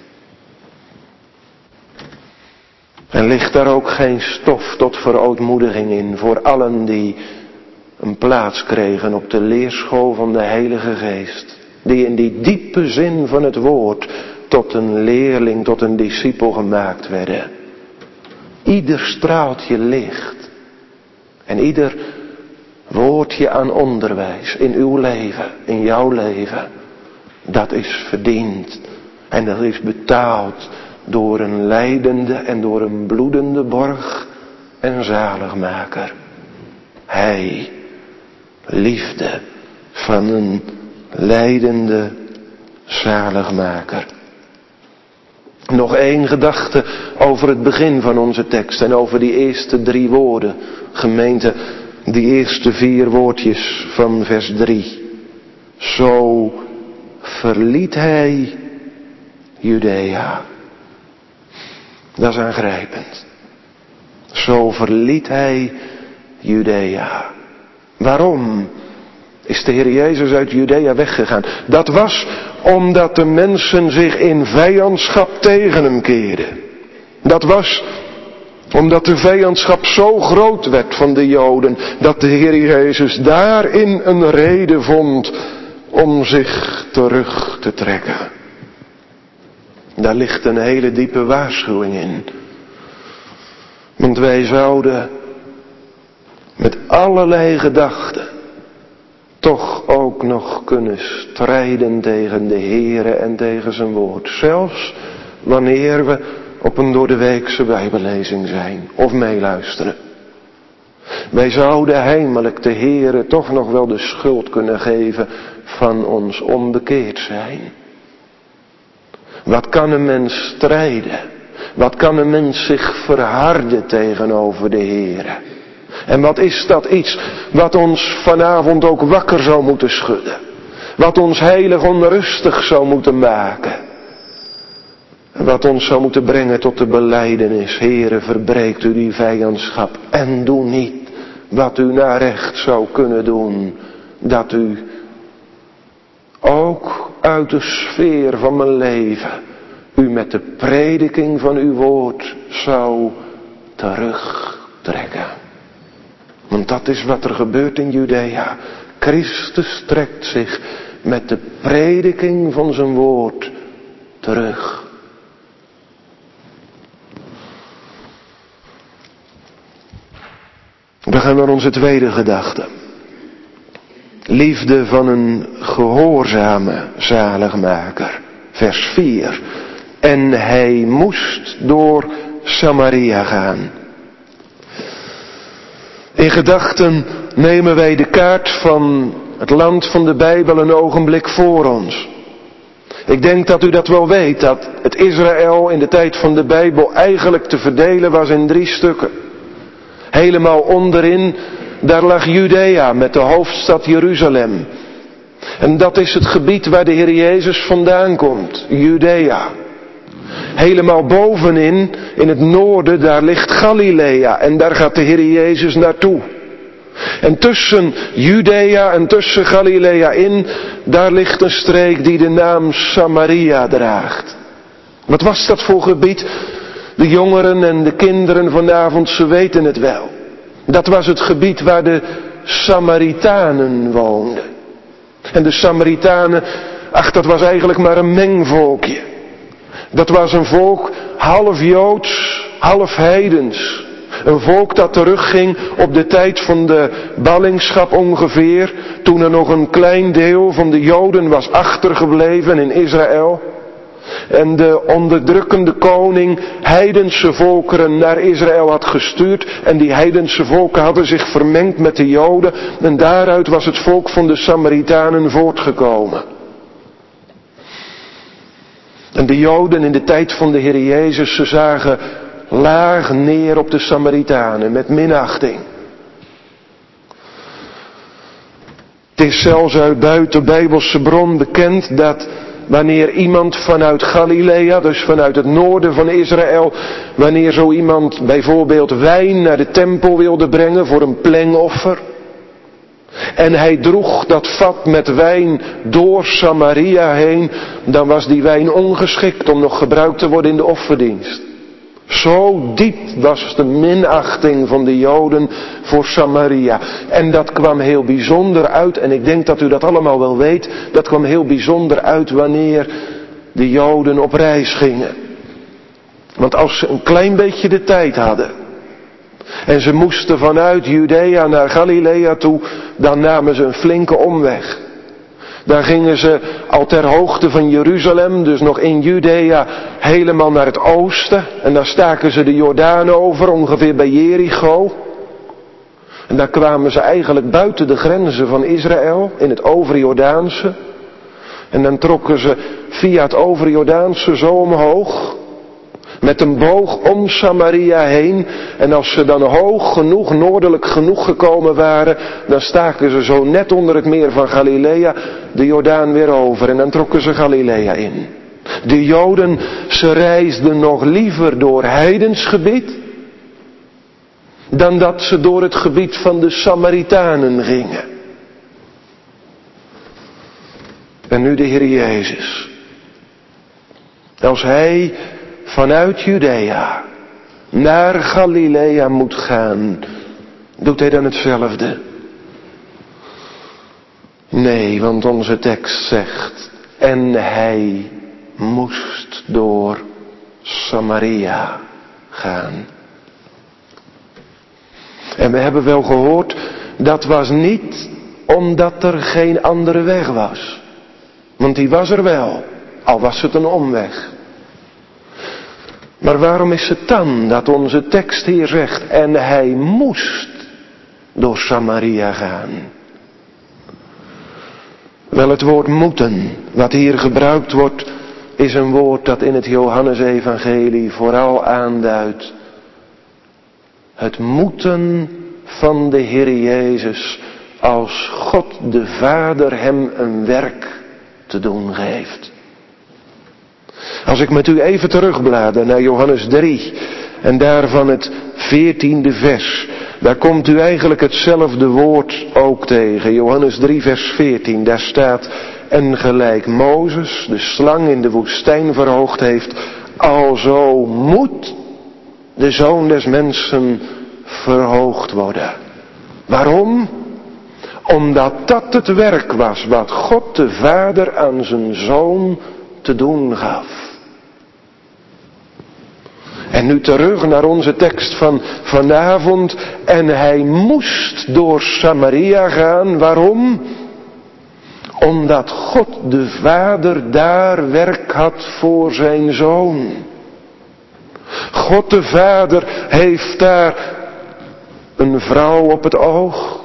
En ligt daar ook geen stof tot verootmoediging in voor allen die een plaats kregen op de leerschool van de Heilige Geest, die in die diepe zin van het woord tot een leerling, tot een discipel gemaakt werden. Ieder straaltje licht en ieder woordje aan onderwijs in uw leven, in jouw leven, dat is verdiend en dat is betaald door een lijdende en door een bloedende borg en zaligmaker. Hij, liefde van een lijdende zaligmaker. Nog één gedachte over het begin van onze tekst en over die eerste 3 woorden. Gemeente, die eerste 4 woordjes van vers 3. Zo verliet hij Judea. Dat is aangrijpend. Zo verliet hij Judea. Waarom is de Heer Jezus uit Judea weggegaan? Dat was omdat de mensen zich in vijandschap tegen hem keerden. Dat was omdat de vijandschap zo groot werd van de Joden, dat de Heer Jezus daarin een reden vond om zich terug te trekken. Daar ligt een hele diepe waarschuwing in. Want wij zouden met allerlei gedachten toch ook nog kunnen strijden tegen de Heere en tegen zijn woord. Zelfs wanneer we op een doordeweekse bijbellezing zijn of meeluisteren. Wij zouden heimelijk de Heere toch nog wel de schuld kunnen geven van ons onbekeerd zijn. Wat kan een mens strijden? Wat kan een mens zich verharden tegenover de Heere? En wat is dat iets wat ons vanavond ook wakker zou moeten schudden? Wat ons heilig onrustig zou moeten maken? Wat ons zou moeten brengen tot de belijdenis: Heere, verbreekt u die vijandschap en doe niet wat u naar recht zou kunnen doen. Dat u ook uit de sfeer van mijn leven u met de prediking van uw woord zou terugtrekken. Want dat is wat er gebeurt in Judea. Christus trekt zich met de prediking van zijn woord terug. We gaan naar onze tweede gedachte. Liefde van een gehoorzame zaligmaker. Vers 4. En hij moest door Samaria gaan. In gedachten nemen wij de kaart van het land van de Bijbel een ogenblik voor ons. Ik denk dat u dat wel weet, dat het Israël in de tijd van de Bijbel eigenlijk te verdelen was in 3 stukken. Helemaal onderin, daar lag Judea met de hoofdstad Jeruzalem. En dat is het gebied waar de Heer Jezus vandaan komt, Judea. Helemaal bovenin, in het noorden, daar ligt Galilea en daar gaat de Heer Jezus naartoe. En tussen Judea en tussen Galilea in, daar ligt een streek die de naam Samaria draagt. Wat was dat voor gebied? De jongeren en de kinderen vanavond, ze weten het wel. Dat was het gebied waar de Samaritanen woonden. En de Samaritanen, ach, dat was eigenlijk maar een mengvolkje. Dat was een volk half Joods, half heidens. Een volk dat terugging op de tijd van de ballingschap ongeveer, toen er nog een klein deel van de Joden was achtergebleven in Israël. En de onderdrukkende koning heidense volkeren naar Israël had gestuurd. En die heidense volken hadden zich vermengd met de Joden. En daaruit was het volk van de Samaritanen voortgekomen. En de Joden in de tijd van de Heer Jezus, ze zagen laag neer op de Samaritanen met minachting. Het is zelfs uit buitenbijbelse bron bekend dat wanneer iemand vanuit Galilea, dus vanuit het noorden van Israël, wanneer zo iemand bijvoorbeeld wijn naar de tempel wilde brengen voor een plengoffer, en hij droeg dat vat met wijn door Samaria heen, dan was die wijn ongeschikt om nog gebruikt te worden in de offerdienst. Zo diep was de minachting van de Joden voor Samaria. En dat kwam heel bijzonder uit, en ik denk dat u dat allemaal wel weet, dat kwam heel bijzonder uit wanneer de Joden op reis gingen. Want als ze een klein beetje de tijd hadden, en ze moesten vanuit Judea naar Galilea toe, dan namen ze een flinke omweg. Dan gingen ze al ter hoogte van Jeruzalem, dus nog in Judea, helemaal naar het oosten. En dan staken ze de Jordaan over, ongeveer bij Jericho. En dan kwamen ze eigenlijk buiten de grenzen van Israël, in het overjordaanse. En dan trokken ze via het overjordaanse zo omhoog, met een boog om Samaria heen. En als ze dan hoog genoeg, noordelijk genoeg gekomen waren, dan staken ze zo net onder het meer van Galilea de Jordaan weer over. En dan trokken ze Galilea in. De Joden, ze reisden nog liever door heidens gebied, dan dat ze door het gebied van de Samaritanen gingen. En nu de Heer Jezus. Als Hij vanuit Judea naar Galilea moet gaan, doet Hij dan hetzelfde? Nee, want onze tekst zegt, en Hij moest door Samaria gaan. En we hebben wel gehoord, dat was niet omdat er geen andere weg was. Want die was er wel, al was het een omweg. Maar waarom is het dan dat onze tekst hier zegt, en hij moest door Samaria gaan? Wel, het woord moeten, wat hier gebruikt wordt, is een woord dat in het Johannesevangelie vooral aanduidt het moeten van de Heer Jezus als God de Vader hem een werk te doen geeft. Als ik met u even terugblader naar Johannes 3 en daarvan het 14e vers, daar komt u eigenlijk hetzelfde woord ook tegen. Johannes 3 vers 14, daar staat, en gelijk Mozes de slang in de woestijn verhoogd heeft, alzo moet de Zoon des Mensen verhoogd worden. Waarom? Omdat dat het werk was wat God de Vader aan zijn Zoon te doen gaf. En nu terug naar onze tekst van vanavond. En hij moest door Samaria gaan. Waarom? Omdat God de Vader daar werk had voor zijn Zoon. God de Vader heeft daar een vrouw op het oog.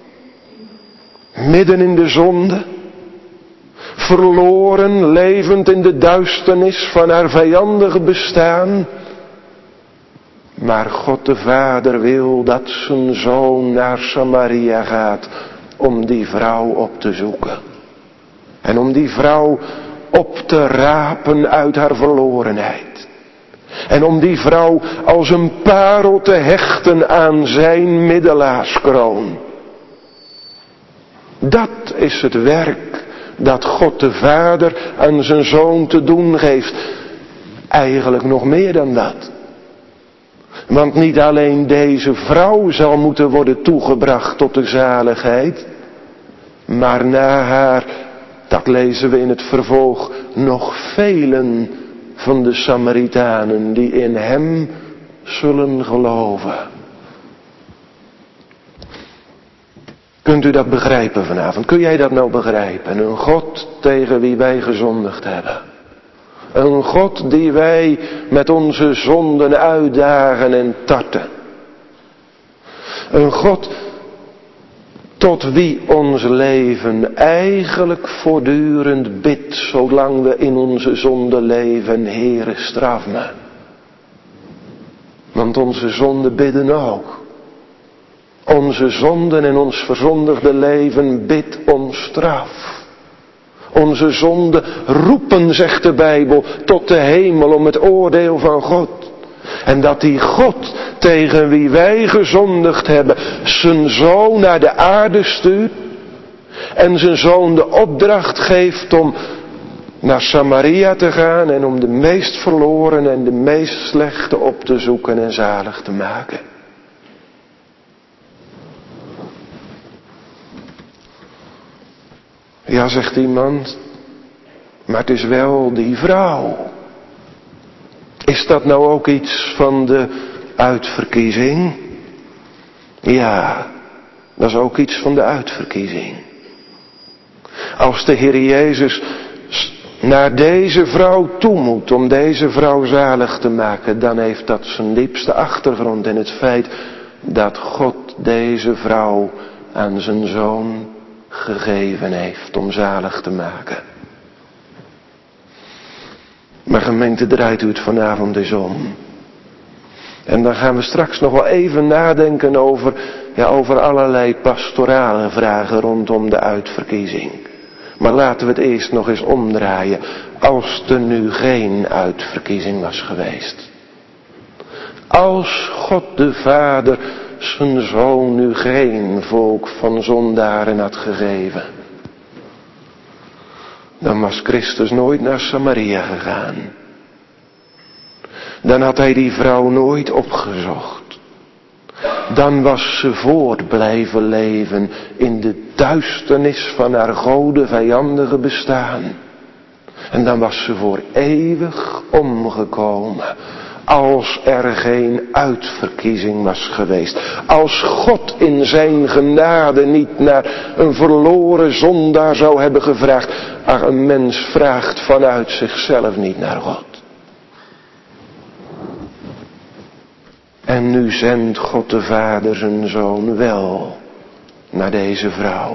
Midden in de zonde. Verloren, levend in de duisternis van haar vijandige bestaan. Maar God de Vader wil dat zijn Zoon naar Samaria gaat om die vrouw op te zoeken. En om die vrouw op te rapen uit haar verlorenheid. En om die vrouw als een parel te hechten aan zijn middelaarskroon. Dat is het werk dat God de Vader aan zijn Zoon te doen geeft. Eigenlijk nog meer dan dat. Want niet alleen deze vrouw zal moeten worden toegebracht tot de zaligheid, maar na haar, dat lezen we in het vervolg, nog velen van de Samaritanen die in hem zullen geloven. Kunt u dat begrijpen vanavond? Kun jij dat nou begrijpen? Een God tegen wie wij gezondigd hebben. Een God die wij met onze zonden uitdagen en tarten. Een God tot wie ons leven eigenlijk voortdurend bidt, zolang we in onze zonde leven, Heere, straf me. Want onze zonden bidden ook. Onze zonden en ons verzondigde leven bidt om straf. Onze zonden roepen, zegt de Bijbel, tot de hemel om het oordeel van God. En dat die God, tegen wie wij gezondigd hebben, zijn zoon naar de aarde stuurt. En zijn zoon de opdracht geeft om naar Samaria te gaan en om de meest verloren en de meest slechte op te zoeken en zalig te maken. Ja, zegt iemand, maar het is wel die vrouw. Is dat nou ook iets van de uitverkiezing? Ja, dat is ook iets van de uitverkiezing. Als de Heer Jezus naar deze vrouw toe moet om deze vrouw zalig te maken, dan heeft dat zijn diepste achtergrond in het feit dat God deze vrouw aan zijn zoon gegeven heeft om zalig te maken. Maar gemeente, draait u het vanavond eens om. En dan gaan we straks nog wel even nadenken over allerlei pastorale vragen rondom de uitverkiezing. Maar laten we het eerst nog eens omdraaien. Als er nu geen uitverkiezing was geweest. Als God de Vader zijn zoon nu geen volk van zondaren had gegeven. Dan was Christus nooit naar Samaria gegaan. Dan had hij die vrouw nooit opgezocht. Dan was ze voort blijven leven in de duisternis van haar gode vijandige bestaan. En dan was ze voor eeuwig omgekomen. Als er geen uitverkiezing was geweest. Als God in zijn genade niet naar een verloren zondaar zou hebben gevraagd. Ach, een mens vraagt vanuit zichzelf niet naar God. En nu zendt God de Vader zijn zoon wel naar deze vrouw.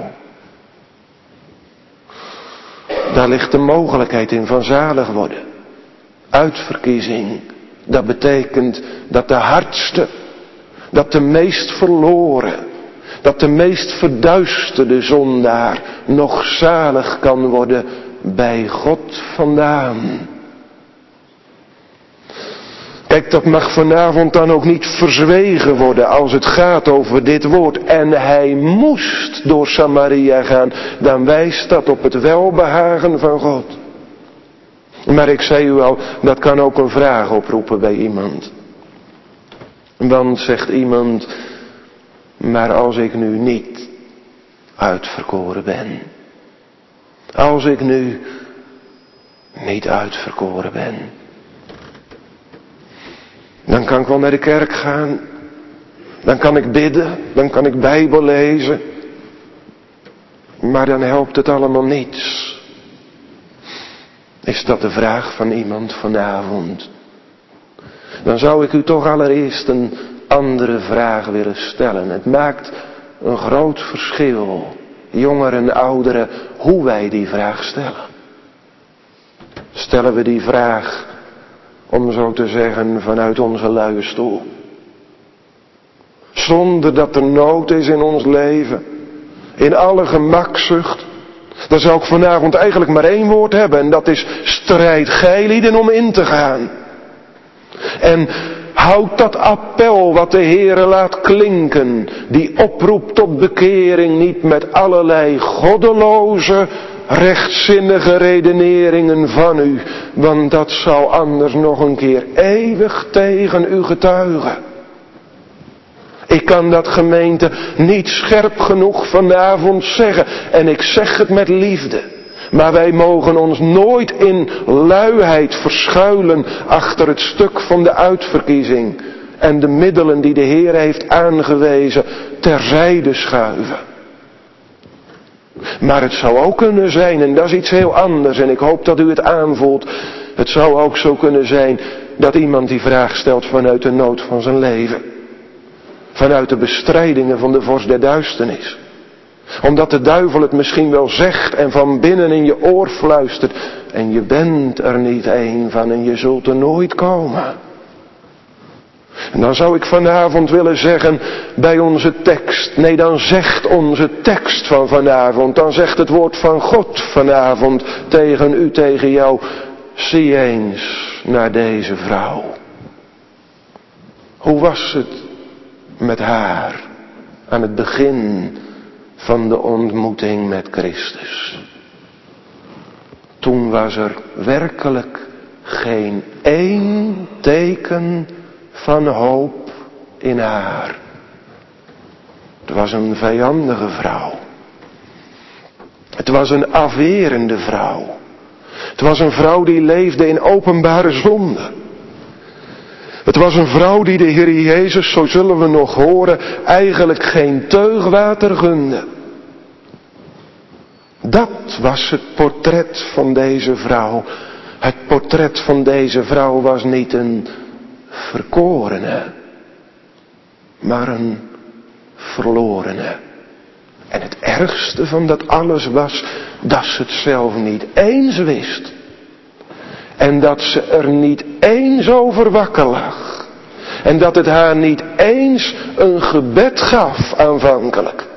Daar ligt de mogelijkheid in van zalig worden. Uitverkiezing. Dat betekent dat de hardste, dat de meest verloren, dat de meest verduisterde zondaar nog zalig kan worden bij God vandaan. Kijk, dat mag vanavond dan ook niet verzwegen worden als het gaat over dit woord. En hij moest door Samaria gaan, dan wijst dat op het welbehagen van God. Maar ik zei u al, dat kan ook een vraag oproepen bij iemand. Want zegt iemand, maar als ik nu niet uitverkoren ben. Als ik nu niet uitverkoren ben. Dan kan ik wel naar de kerk gaan. Dan kan ik bidden. Dan kan ik Bijbel lezen. Maar dan helpt het allemaal niets. Is dat de vraag van iemand vanavond? Dan zou ik u toch allereerst een andere vraag willen stellen. Het maakt een groot verschil, jongeren en ouderen, hoe wij die vraag stellen. Stellen we die vraag, om zo te zeggen, vanuit onze luie stoel? Zonder dat er nood is in ons leven, in alle gemakzucht. Dan zou ik vanavond eigenlijk maar één woord hebben. En dat is strijd geilieden om in te gaan. En houd dat appel wat de Heere laat klinken. Die oproep tot bekering niet met allerlei goddeloze, rechtzinnige redeneringen van u. Want dat zou anders nog een keer eeuwig tegen u getuigen. Ik kan dat, gemeente, niet scherp genoeg vanavond zeggen. En ik zeg het met liefde. Maar wij mogen ons nooit in luiheid verschuilen achter het stuk van de uitverkiezing en de middelen die de Heer heeft aangewezen terzijde schuiven. Maar het zou ook kunnen zijn, en dat is iets heel anders, en ik hoop dat u het aanvoelt. Het zou ook zo kunnen zijn dat iemand die vraag stelt vanuit de nood van zijn leven. Vanuit de bestrijdingen van de vorst der duisternis. Omdat de duivel het misschien wel zegt en van binnen in je oor fluistert. En je bent er niet één van en je zult er nooit komen. En dan zou ik vanavond willen zeggen bij onze tekst. Nee, dan zegt onze tekst van vanavond. Dan zegt het woord van God vanavond tegen u, tegen jou. Zie eens naar deze vrouw. Hoe was het met haar aan het begin van de ontmoeting met Christus? Toen was er werkelijk geen één teken van hoop in haar. Het was een vijandige vrouw. Het was een afwerende vrouw. Het was een vrouw die leefde in openbare zonde. Het was een vrouw die de Heer Jezus, zo zullen we nog horen, eigenlijk geen teug water gunde. Dat was het portret van deze vrouw. Het portret van deze vrouw was niet een verkorene, maar een verlorene. En het ergste van dat alles was dat ze het zelf niet eens wist. En dat ze er niet eens over wakker lag. En dat het haar niet eens een gebed gaf aanvankelijk.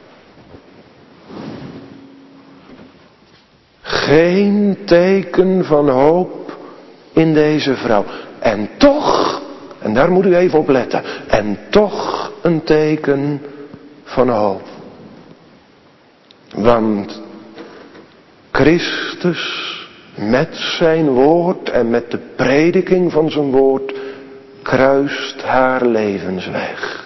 Geen teken van hoop in deze vrouw. En toch, en daar moet u even op letten, en toch een teken van hoop. Want Christus met zijn woord en met de prediking van zijn woord kruist haar levensweg.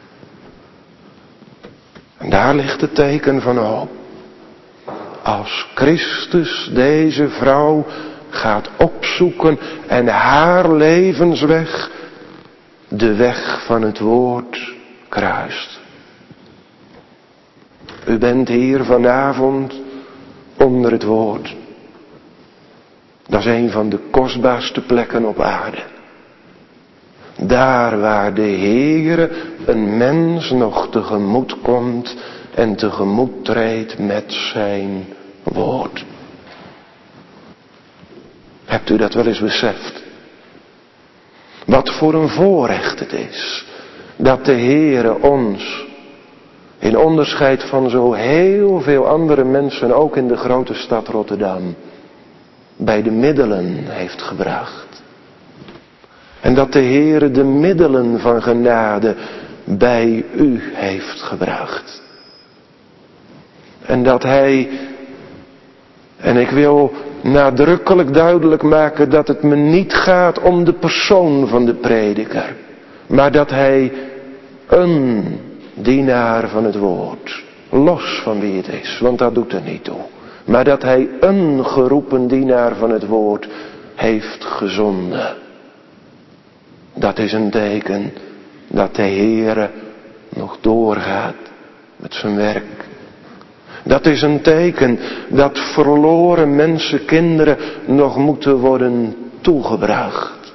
En daar ligt het teken van hoop. Als Christus deze vrouw gaat opzoeken en haar levensweg, de weg van het woord, kruist. U bent hier vanavond onder het woord. Dat is een van de kostbaarste plekken op aarde. Daar waar de Heere een mens nog tegemoet komt en tegemoet treedt met zijn woord. Hebt u dat wel eens beseft? Wat voor een voorrecht het is dat de Heere ons, in onderscheid van zo heel veel andere mensen, ook in de grote stad Rotterdam, bij de middelen heeft gebracht. En dat de Heere de middelen van genade bij u heeft gebracht. En dat Hij, en ik wil nadrukkelijk duidelijk maken dat het me niet gaat om de persoon van de prediker, maar dat Hij een dienaar van het woord, los van wie het is, want dat doet er niet toe, maar dat Hij een geroepen dienaar van het woord heeft gezonden. Dat is een teken dat de Heere nog doorgaat met zijn werk. Dat is een teken dat verloren mensen, kinderen, nog moeten worden toegebracht.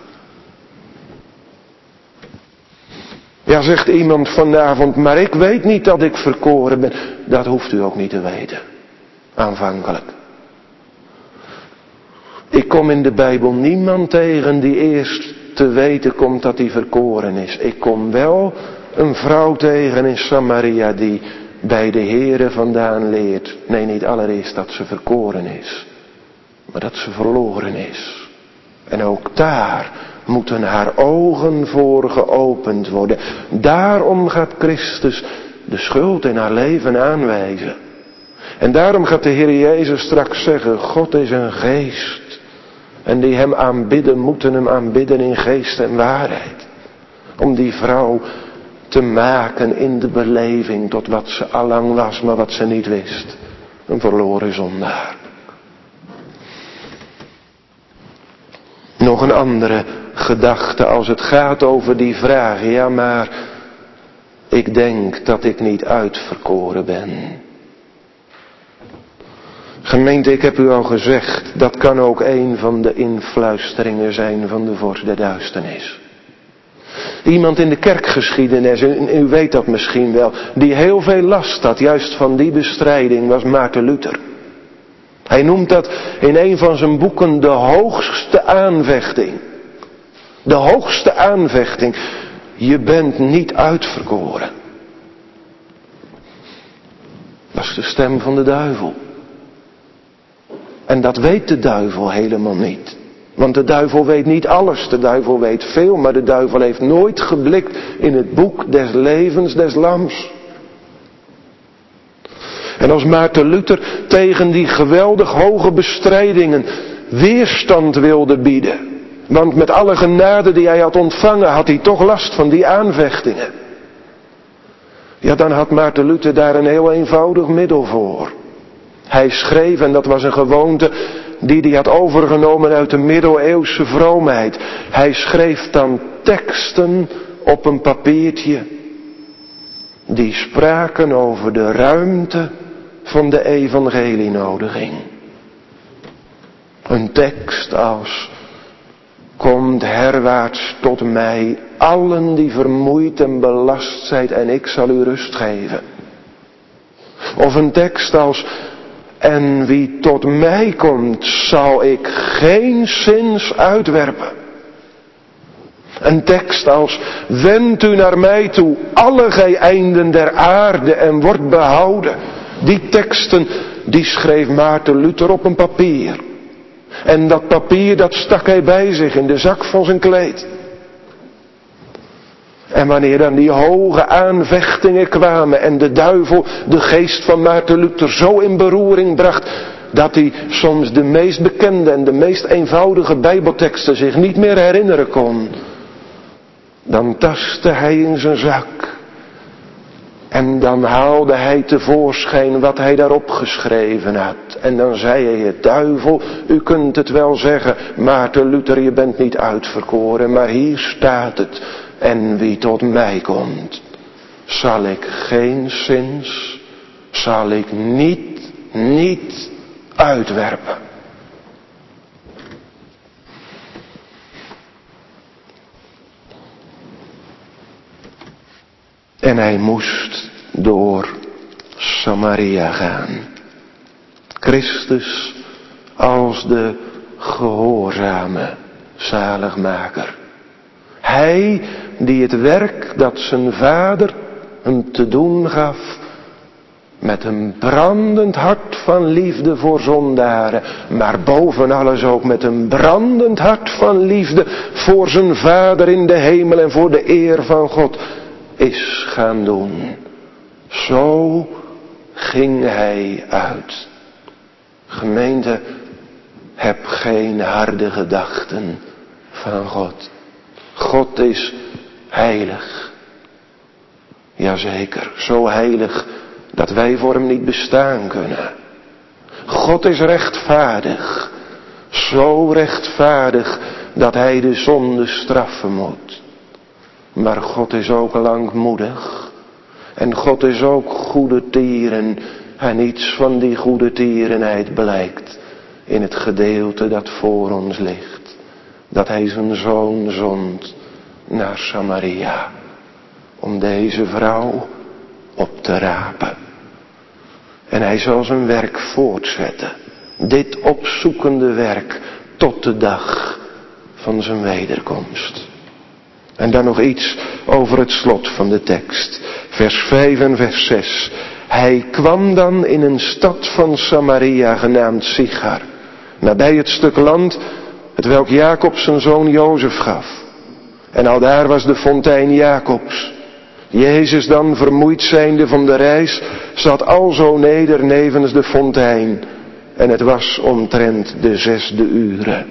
Ja, zegt iemand vanavond, maar ik weet niet dat ik verkoren ben. Dat hoeft u ook niet te weten, aanvankelijk. Ik kom in de Bijbel niemand tegen die eerst te weten komt dat hij verkoren is. Ik kom wel een vrouw tegen in Samaria die bij de Heere vandaan leert. Nee, niet allereerst dat ze verkoren is, maar dat ze verloren is. En ook daar moeten haar ogen voor geopend worden. Daarom gaat Christus de schuld in haar leven aanwijzen. En daarom gaat de Heer Jezus straks zeggen, God is een geest. En die hem aanbidden, moeten hem aanbidden in geest en waarheid. Om die vrouw te maken in de beleving tot wat ze allang was, maar wat ze niet wist. Een verloren zondaar. nog een andere gedachte als het gaat over die vraag. Ja, maar ik denk dat ik niet uitverkoren ben. Gemeente, ik heb u al gezegd, dat kan ook een van de influisteringen zijn van de vorst der duisternis. Iemand in de kerkgeschiedenis, u weet dat misschien wel, die heel veel last had, juist van die bestrijding, was Maarten Luther. Hij noemt dat in een van zijn boeken de hoogste aanvechting. De hoogste aanvechting. Je bent niet uitverkoren. Dat is de stem van de duivel. En dat weet de duivel helemaal niet. Want de duivel weet niet alles. De duivel weet veel, maar de duivel heeft nooit geblikt in het boek des levens des lams. En als Maarten Luther tegen die geweldig hoge bestrijdingen weerstand wilde bieden. Want met alle genade die hij had ontvangen, had hij toch last van die aanvechtingen. Ja, dan had Maarten Luther daar een heel eenvoudig middel voor. Hij schreef, en dat was een gewoonte die hij had overgenomen uit de middeleeuwse vroomheid. Hij schreef dan teksten op een papiertje. Die spraken over de ruimte van de evangelienodiging. Een tekst als: komt herwaarts tot mij, allen die vermoeid en belast zijt, en ik zal u rust geven. Of een tekst als: en wie tot mij komt, zal ik geenszins uitwerpen. Een tekst als: wend u naar mij toe, alle gij einden der aarde, en wordt behouden. Die teksten, die schreef Maarten Luther op een papier. En dat papier, dat stak hij bij zich in de zak van zijn kleed. En wanneer dan die hoge aanvechtingen kwamen en de duivel de geest van Maarten Luther zo in beroering bracht, dat hij soms de meest bekende en de meest eenvoudige bijbelteksten zich niet meer herinneren kon, dan tastte hij in zijn zak. En dan haalde hij tevoorschijn wat hij daarop geschreven had. En dan zei hij: duivel, u kunt het wel zeggen, Maarten Luther, je bent niet uitverkoren, maar hier staat het: en wie tot mij komt, zal ik geenszins, zal ik niet uitwerpen. En hij moest door Samaria gaan. Christus als de gehoorzame zaligmaker. Hij die het werk dat zijn vader hem te doen gaf, met een brandend hart van liefde voor zondaren, maar boven alles ook met een brandend hart van liefde voor zijn vader in de hemel en voor de eer van God, is gaan doen. Zo ging hij uit. Gemeente, heb geen harde gedachten van God. God is heilig. Jazeker, zo heilig dat wij voor hem niet bestaan kunnen. God is rechtvaardig. Zo rechtvaardig dat hij de zonde straffen moet. Maar God is ook langmoedig. En God is ook goede tieren. En iets van die goede tierenheid blijkt in het gedeelte dat voor ons ligt. Dat hij zijn zoon zond naar Samaria. Om deze vrouw op te rapen. En hij zal zijn werk voortzetten. Dit opzoekende werk tot de dag van zijn wederkomst. En dan nog iets over het slot van de tekst. Vers 5 en vers 6. Hij kwam dan in een stad van Samaria genaamd Sichar. Nabij het stuk land hetwelk Jacob zijn zoon Jozef gaf. En aldaar was de fontein Jacobs. Jezus dan, vermoeid zijnde van de reis, zat alzo neder nevens de fontein. En het was omtrent de 6e ure.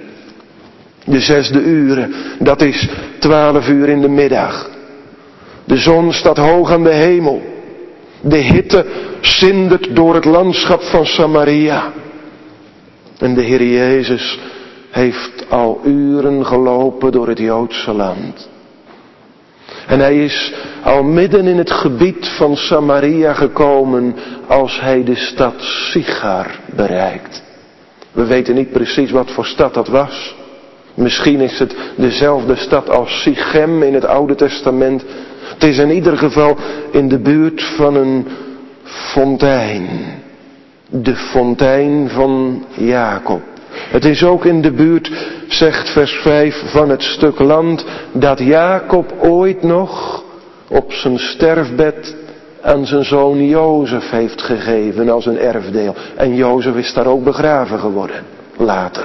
De 6e ure, dat is 12 uur in de middag. De zon staat hoog aan de hemel. De hitte zindert door het landschap van Samaria. En de Heer Jezus heeft al uren gelopen door het Joodse land. En hij is al midden in het gebied van Samaria gekomen als hij de stad Sichar bereikt. We weten niet precies wat voor stad dat was. Misschien is het dezelfde stad als Sichem in het Oude Testament. Het is in ieder geval in de buurt van een fontein. De fontein van Jacob. Het is ook in de buurt, zegt vers 5, van het stuk land dat Jacob ooit nog op zijn sterfbed aan zijn zoon Jozef heeft gegeven als een erfdeel. En Jozef is daar ook begraven geworden, later.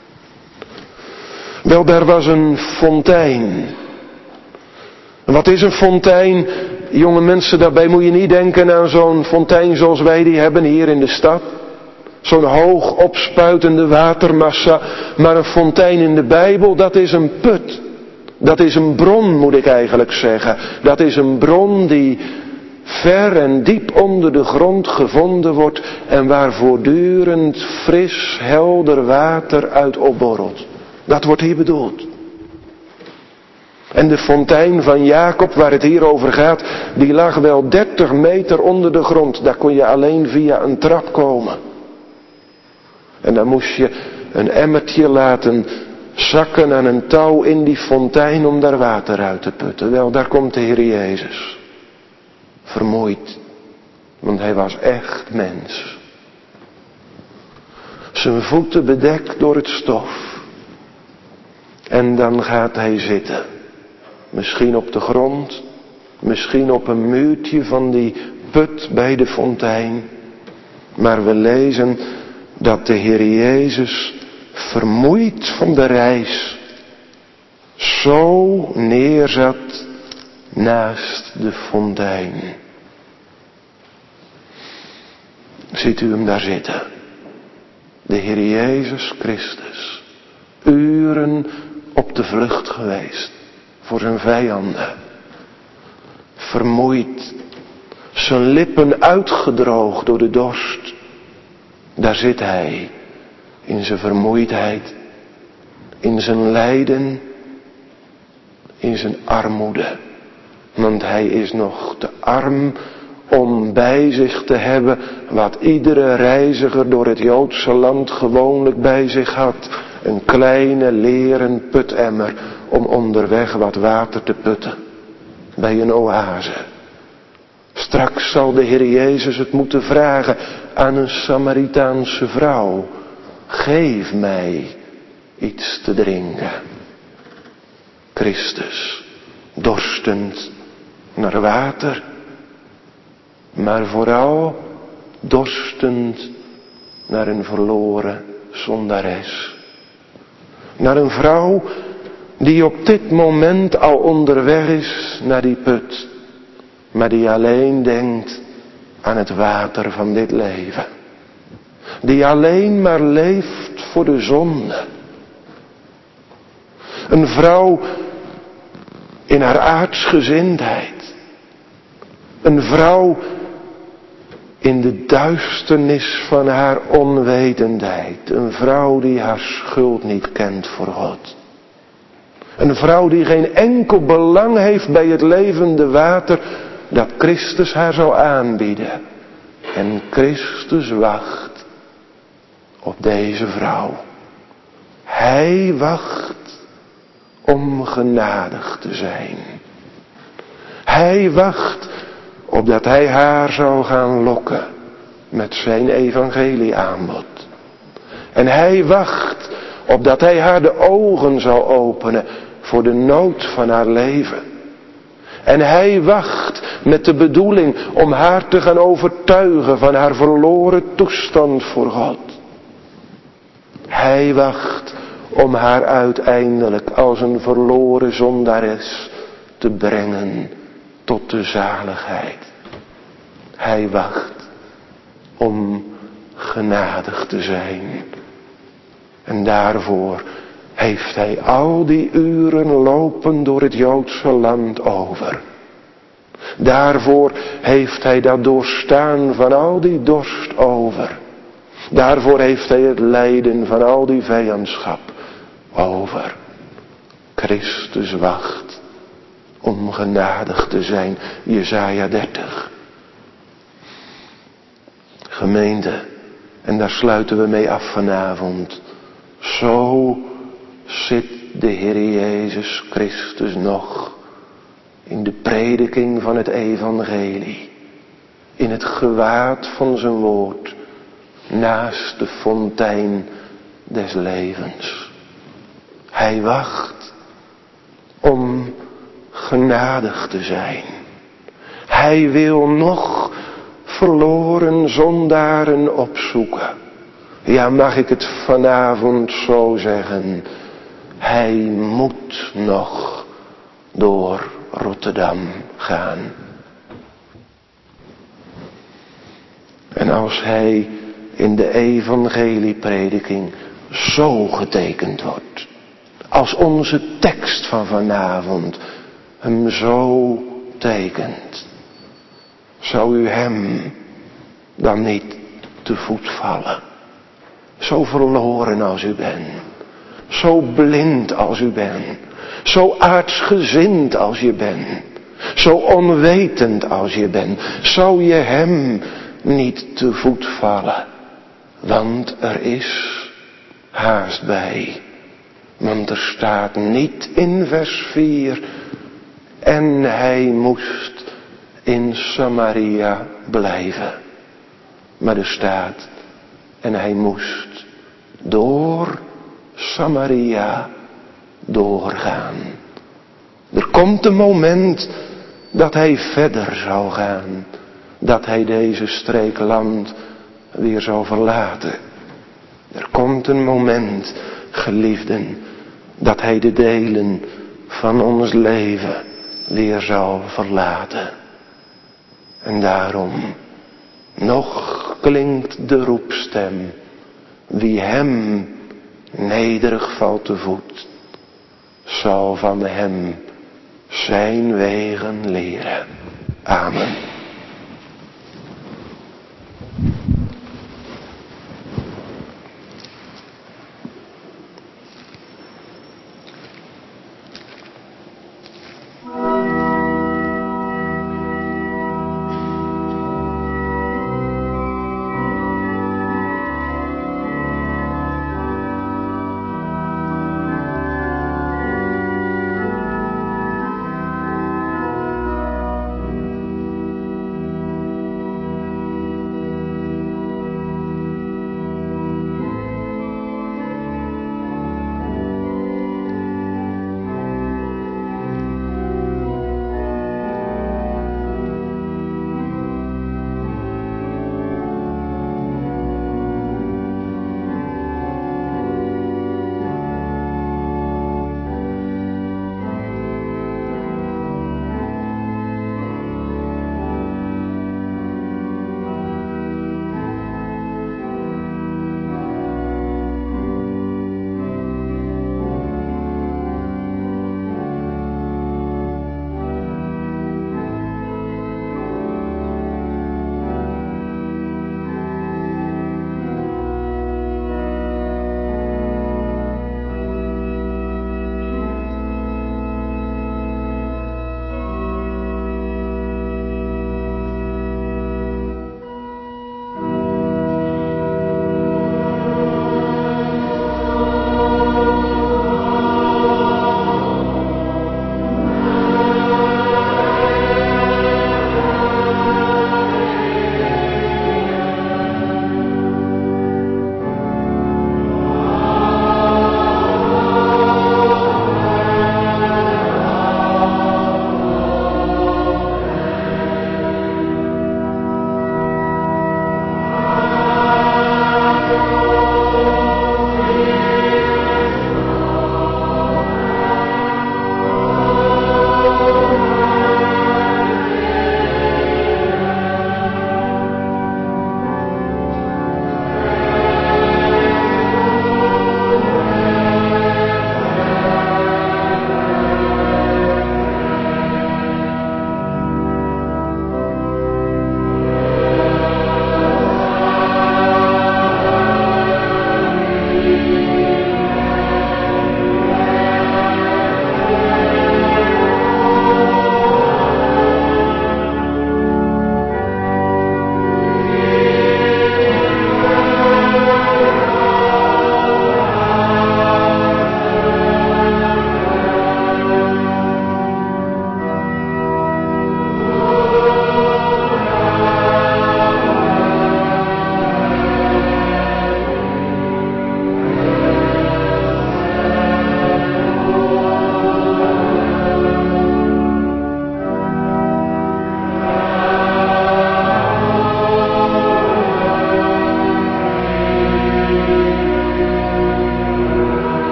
Wel, daar was een fontein. Wat is een fontein? Jonge mensen, daarbij moet je niet denken aan zo'n fontein zoals wij die hebben hier in de stad. Zo'n hoog opspuitende watermassa. Maar een fontein in de Bijbel, dat is een put. Dat is een bron, moet ik eigenlijk zeggen. Dat is een bron die ver en diep onder de grond gevonden wordt en waar voortdurend fris, helder water uit opborrelt. Dat wordt hier bedoeld. En de fontein van Jacob, waar het hier over gaat, die lag wel 30 meter onder de grond. Daar kon je alleen via een trap komen. En dan moest je een emmertje laten zakken aan een touw in die fontein om daar water uit te putten. Wel, daar komt de Heer Jezus. Vermoeid, want hij was echt mens. Zijn voeten bedekt door het stof. En dan gaat hij zitten. Misschien op de grond, misschien op een muurtje van die put bij de fontein. Maar we lezen dat de Heer Jezus, vermoeid van de reis, zo neerzat naast de fontein. Ziet u hem daar zitten? De Heer Jezus Christus, uren op de vlucht geweest voor zijn vijanden. Vermoeid, zijn lippen uitgedroogd door de dorst. Daar zit hij, in zijn vermoeidheid, in zijn lijden, in zijn armoede. Want hij is nog te arm om bij zich te hebben wat iedere reiziger door het Joodse land gewoonlijk bij zich had. Een kleine leren putemmer om onderweg wat water te putten. Bij een oase. Straks zal de Heer Jezus het moeten vragen aan een Samaritaanse vrouw. Geef mij iets te drinken. Christus, dorstend naar water, maar vooral dorstend naar een verloren zondares. Naar een vrouw die op dit moment al onderweg is naar die put, maar die alleen denkt aan het water van dit leven. Die alleen maar leeft voor de zonde. Een vrouw in haar aardsgezindheid. Een vrouw in de duisternis van haar onwetendheid. Een vrouw die haar schuld niet kent voor God. Een vrouw die geen enkel belang heeft bij het levende water dat Christus haar zal aanbieden. En Christus wacht op deze vrouw. Hij wacht om genadig te zijn. Hij wacht opdat hij haar zal gaan lokken met zijn evangelieaanbod. En hij wacht opdat hij haar de ogen zal openen voor de nood van haar leven. En hij wacht met de bedoeling om haar te gaan overtuigen van haar verloren toestand voor God. Hij wacht om haar uiteindelijk als een verloren zondares te brengen tot de zaligheid. Hij wacht om genadig te zijn. En daarvoor heeft hij al die uren lopen door het Joodse land over. Daarvoor heeft hij dat doorstaan van al die dorst over. Daarvoor heeft hij het lijden van al die vijandschap over. Christus wacht om genadig te zijn. Jesaja 30. Gemeente, en daar sluiten we mee af vanavond. Zo zit de Heer Jezus Christus nog in de prediking van het evangelie. In het gewaad van zijn woord. Naast de fontein des levens. Hij wacht om genadig te zijn. Hij wil nog verloren zondaren opzoeken. Ja, mag ik het vanavond zo zeggen. Hij moet nog door Rotterdam gaan. En als hij in de evangelieprediking zo getekend wordt. Als onze tekst van vanavond hem zo tekent. Zou u hem dan niet te voet vallen? Zo verloren als u bent. Zo blind als u bent. Zo aardsgezind als je bent. Zo onwetend als je bent. Zou je hem niet te voet vallen? Want er is haast bij. Want er staat niet in vers 4. En hij moest in Samaria blijven. Maar er staat. En hij moest door Samaria doorgaan. Er komt een moment dat hij verder zal gaan. Dat hij deze streek land weer zal verlaten. Er komt een moment, geliefden, dat hij de delen van ons leven weer zal verlaten. En daarom, nog klinkt de roepstem, wie hem nederig valt te voet, zal van hem zijn wegen leren. Amen.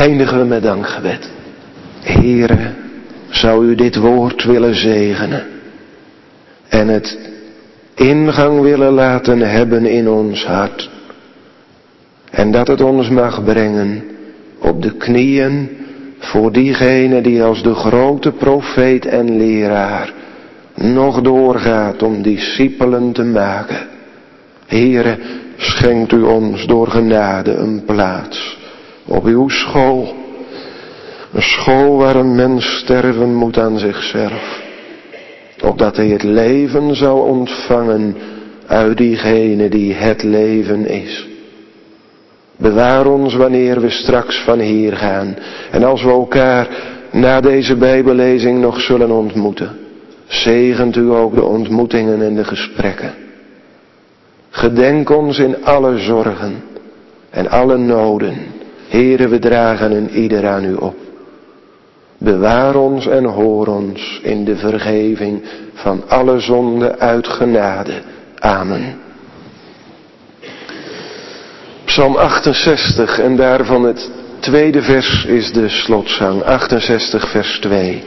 Eindigen we met dankgebed. Heere, zou u dit woord willen zegenen en het ingang willen laten hebben in ons hart. En dat het ons mag brengen op de knieën voor diegene die als de grote profeet en leraar nog doorgaat om discipelen te maken. Heere, schenkt u ons door genade een plaats op uw school. Een school waar een mens sterven moet aan zichzelf. Opdat hij het leven zou ontvangen uit diegene die het leven is. Bewaar ons wanneer we straks van hier gaan. En als we elkaar na deze Bijbellezing nog zullen ontmoeten. Zegent u ook de ontmoetingen en de gesprekken. Gedenk ons in alle zorgen en alle noden. Heere, we dragen een ieder aan u op. Bewaar ons en hoor ons in de vergeving van alle zonden uit genade. Amen. Psalm 68 en daarvan het tweede vers is de slotzang. 68 vers 2.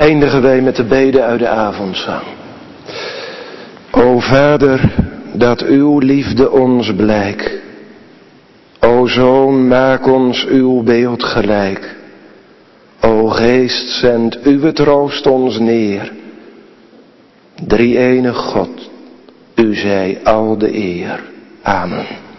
eindigen wij met de bede uit de avondzang. O Vader, dat uw liefde ons blijk. O Zoon, maak ons uw beeld gelijk. O Geest, zend uw troost ons neer. Drie-enig God, u zij al de eer. Amen.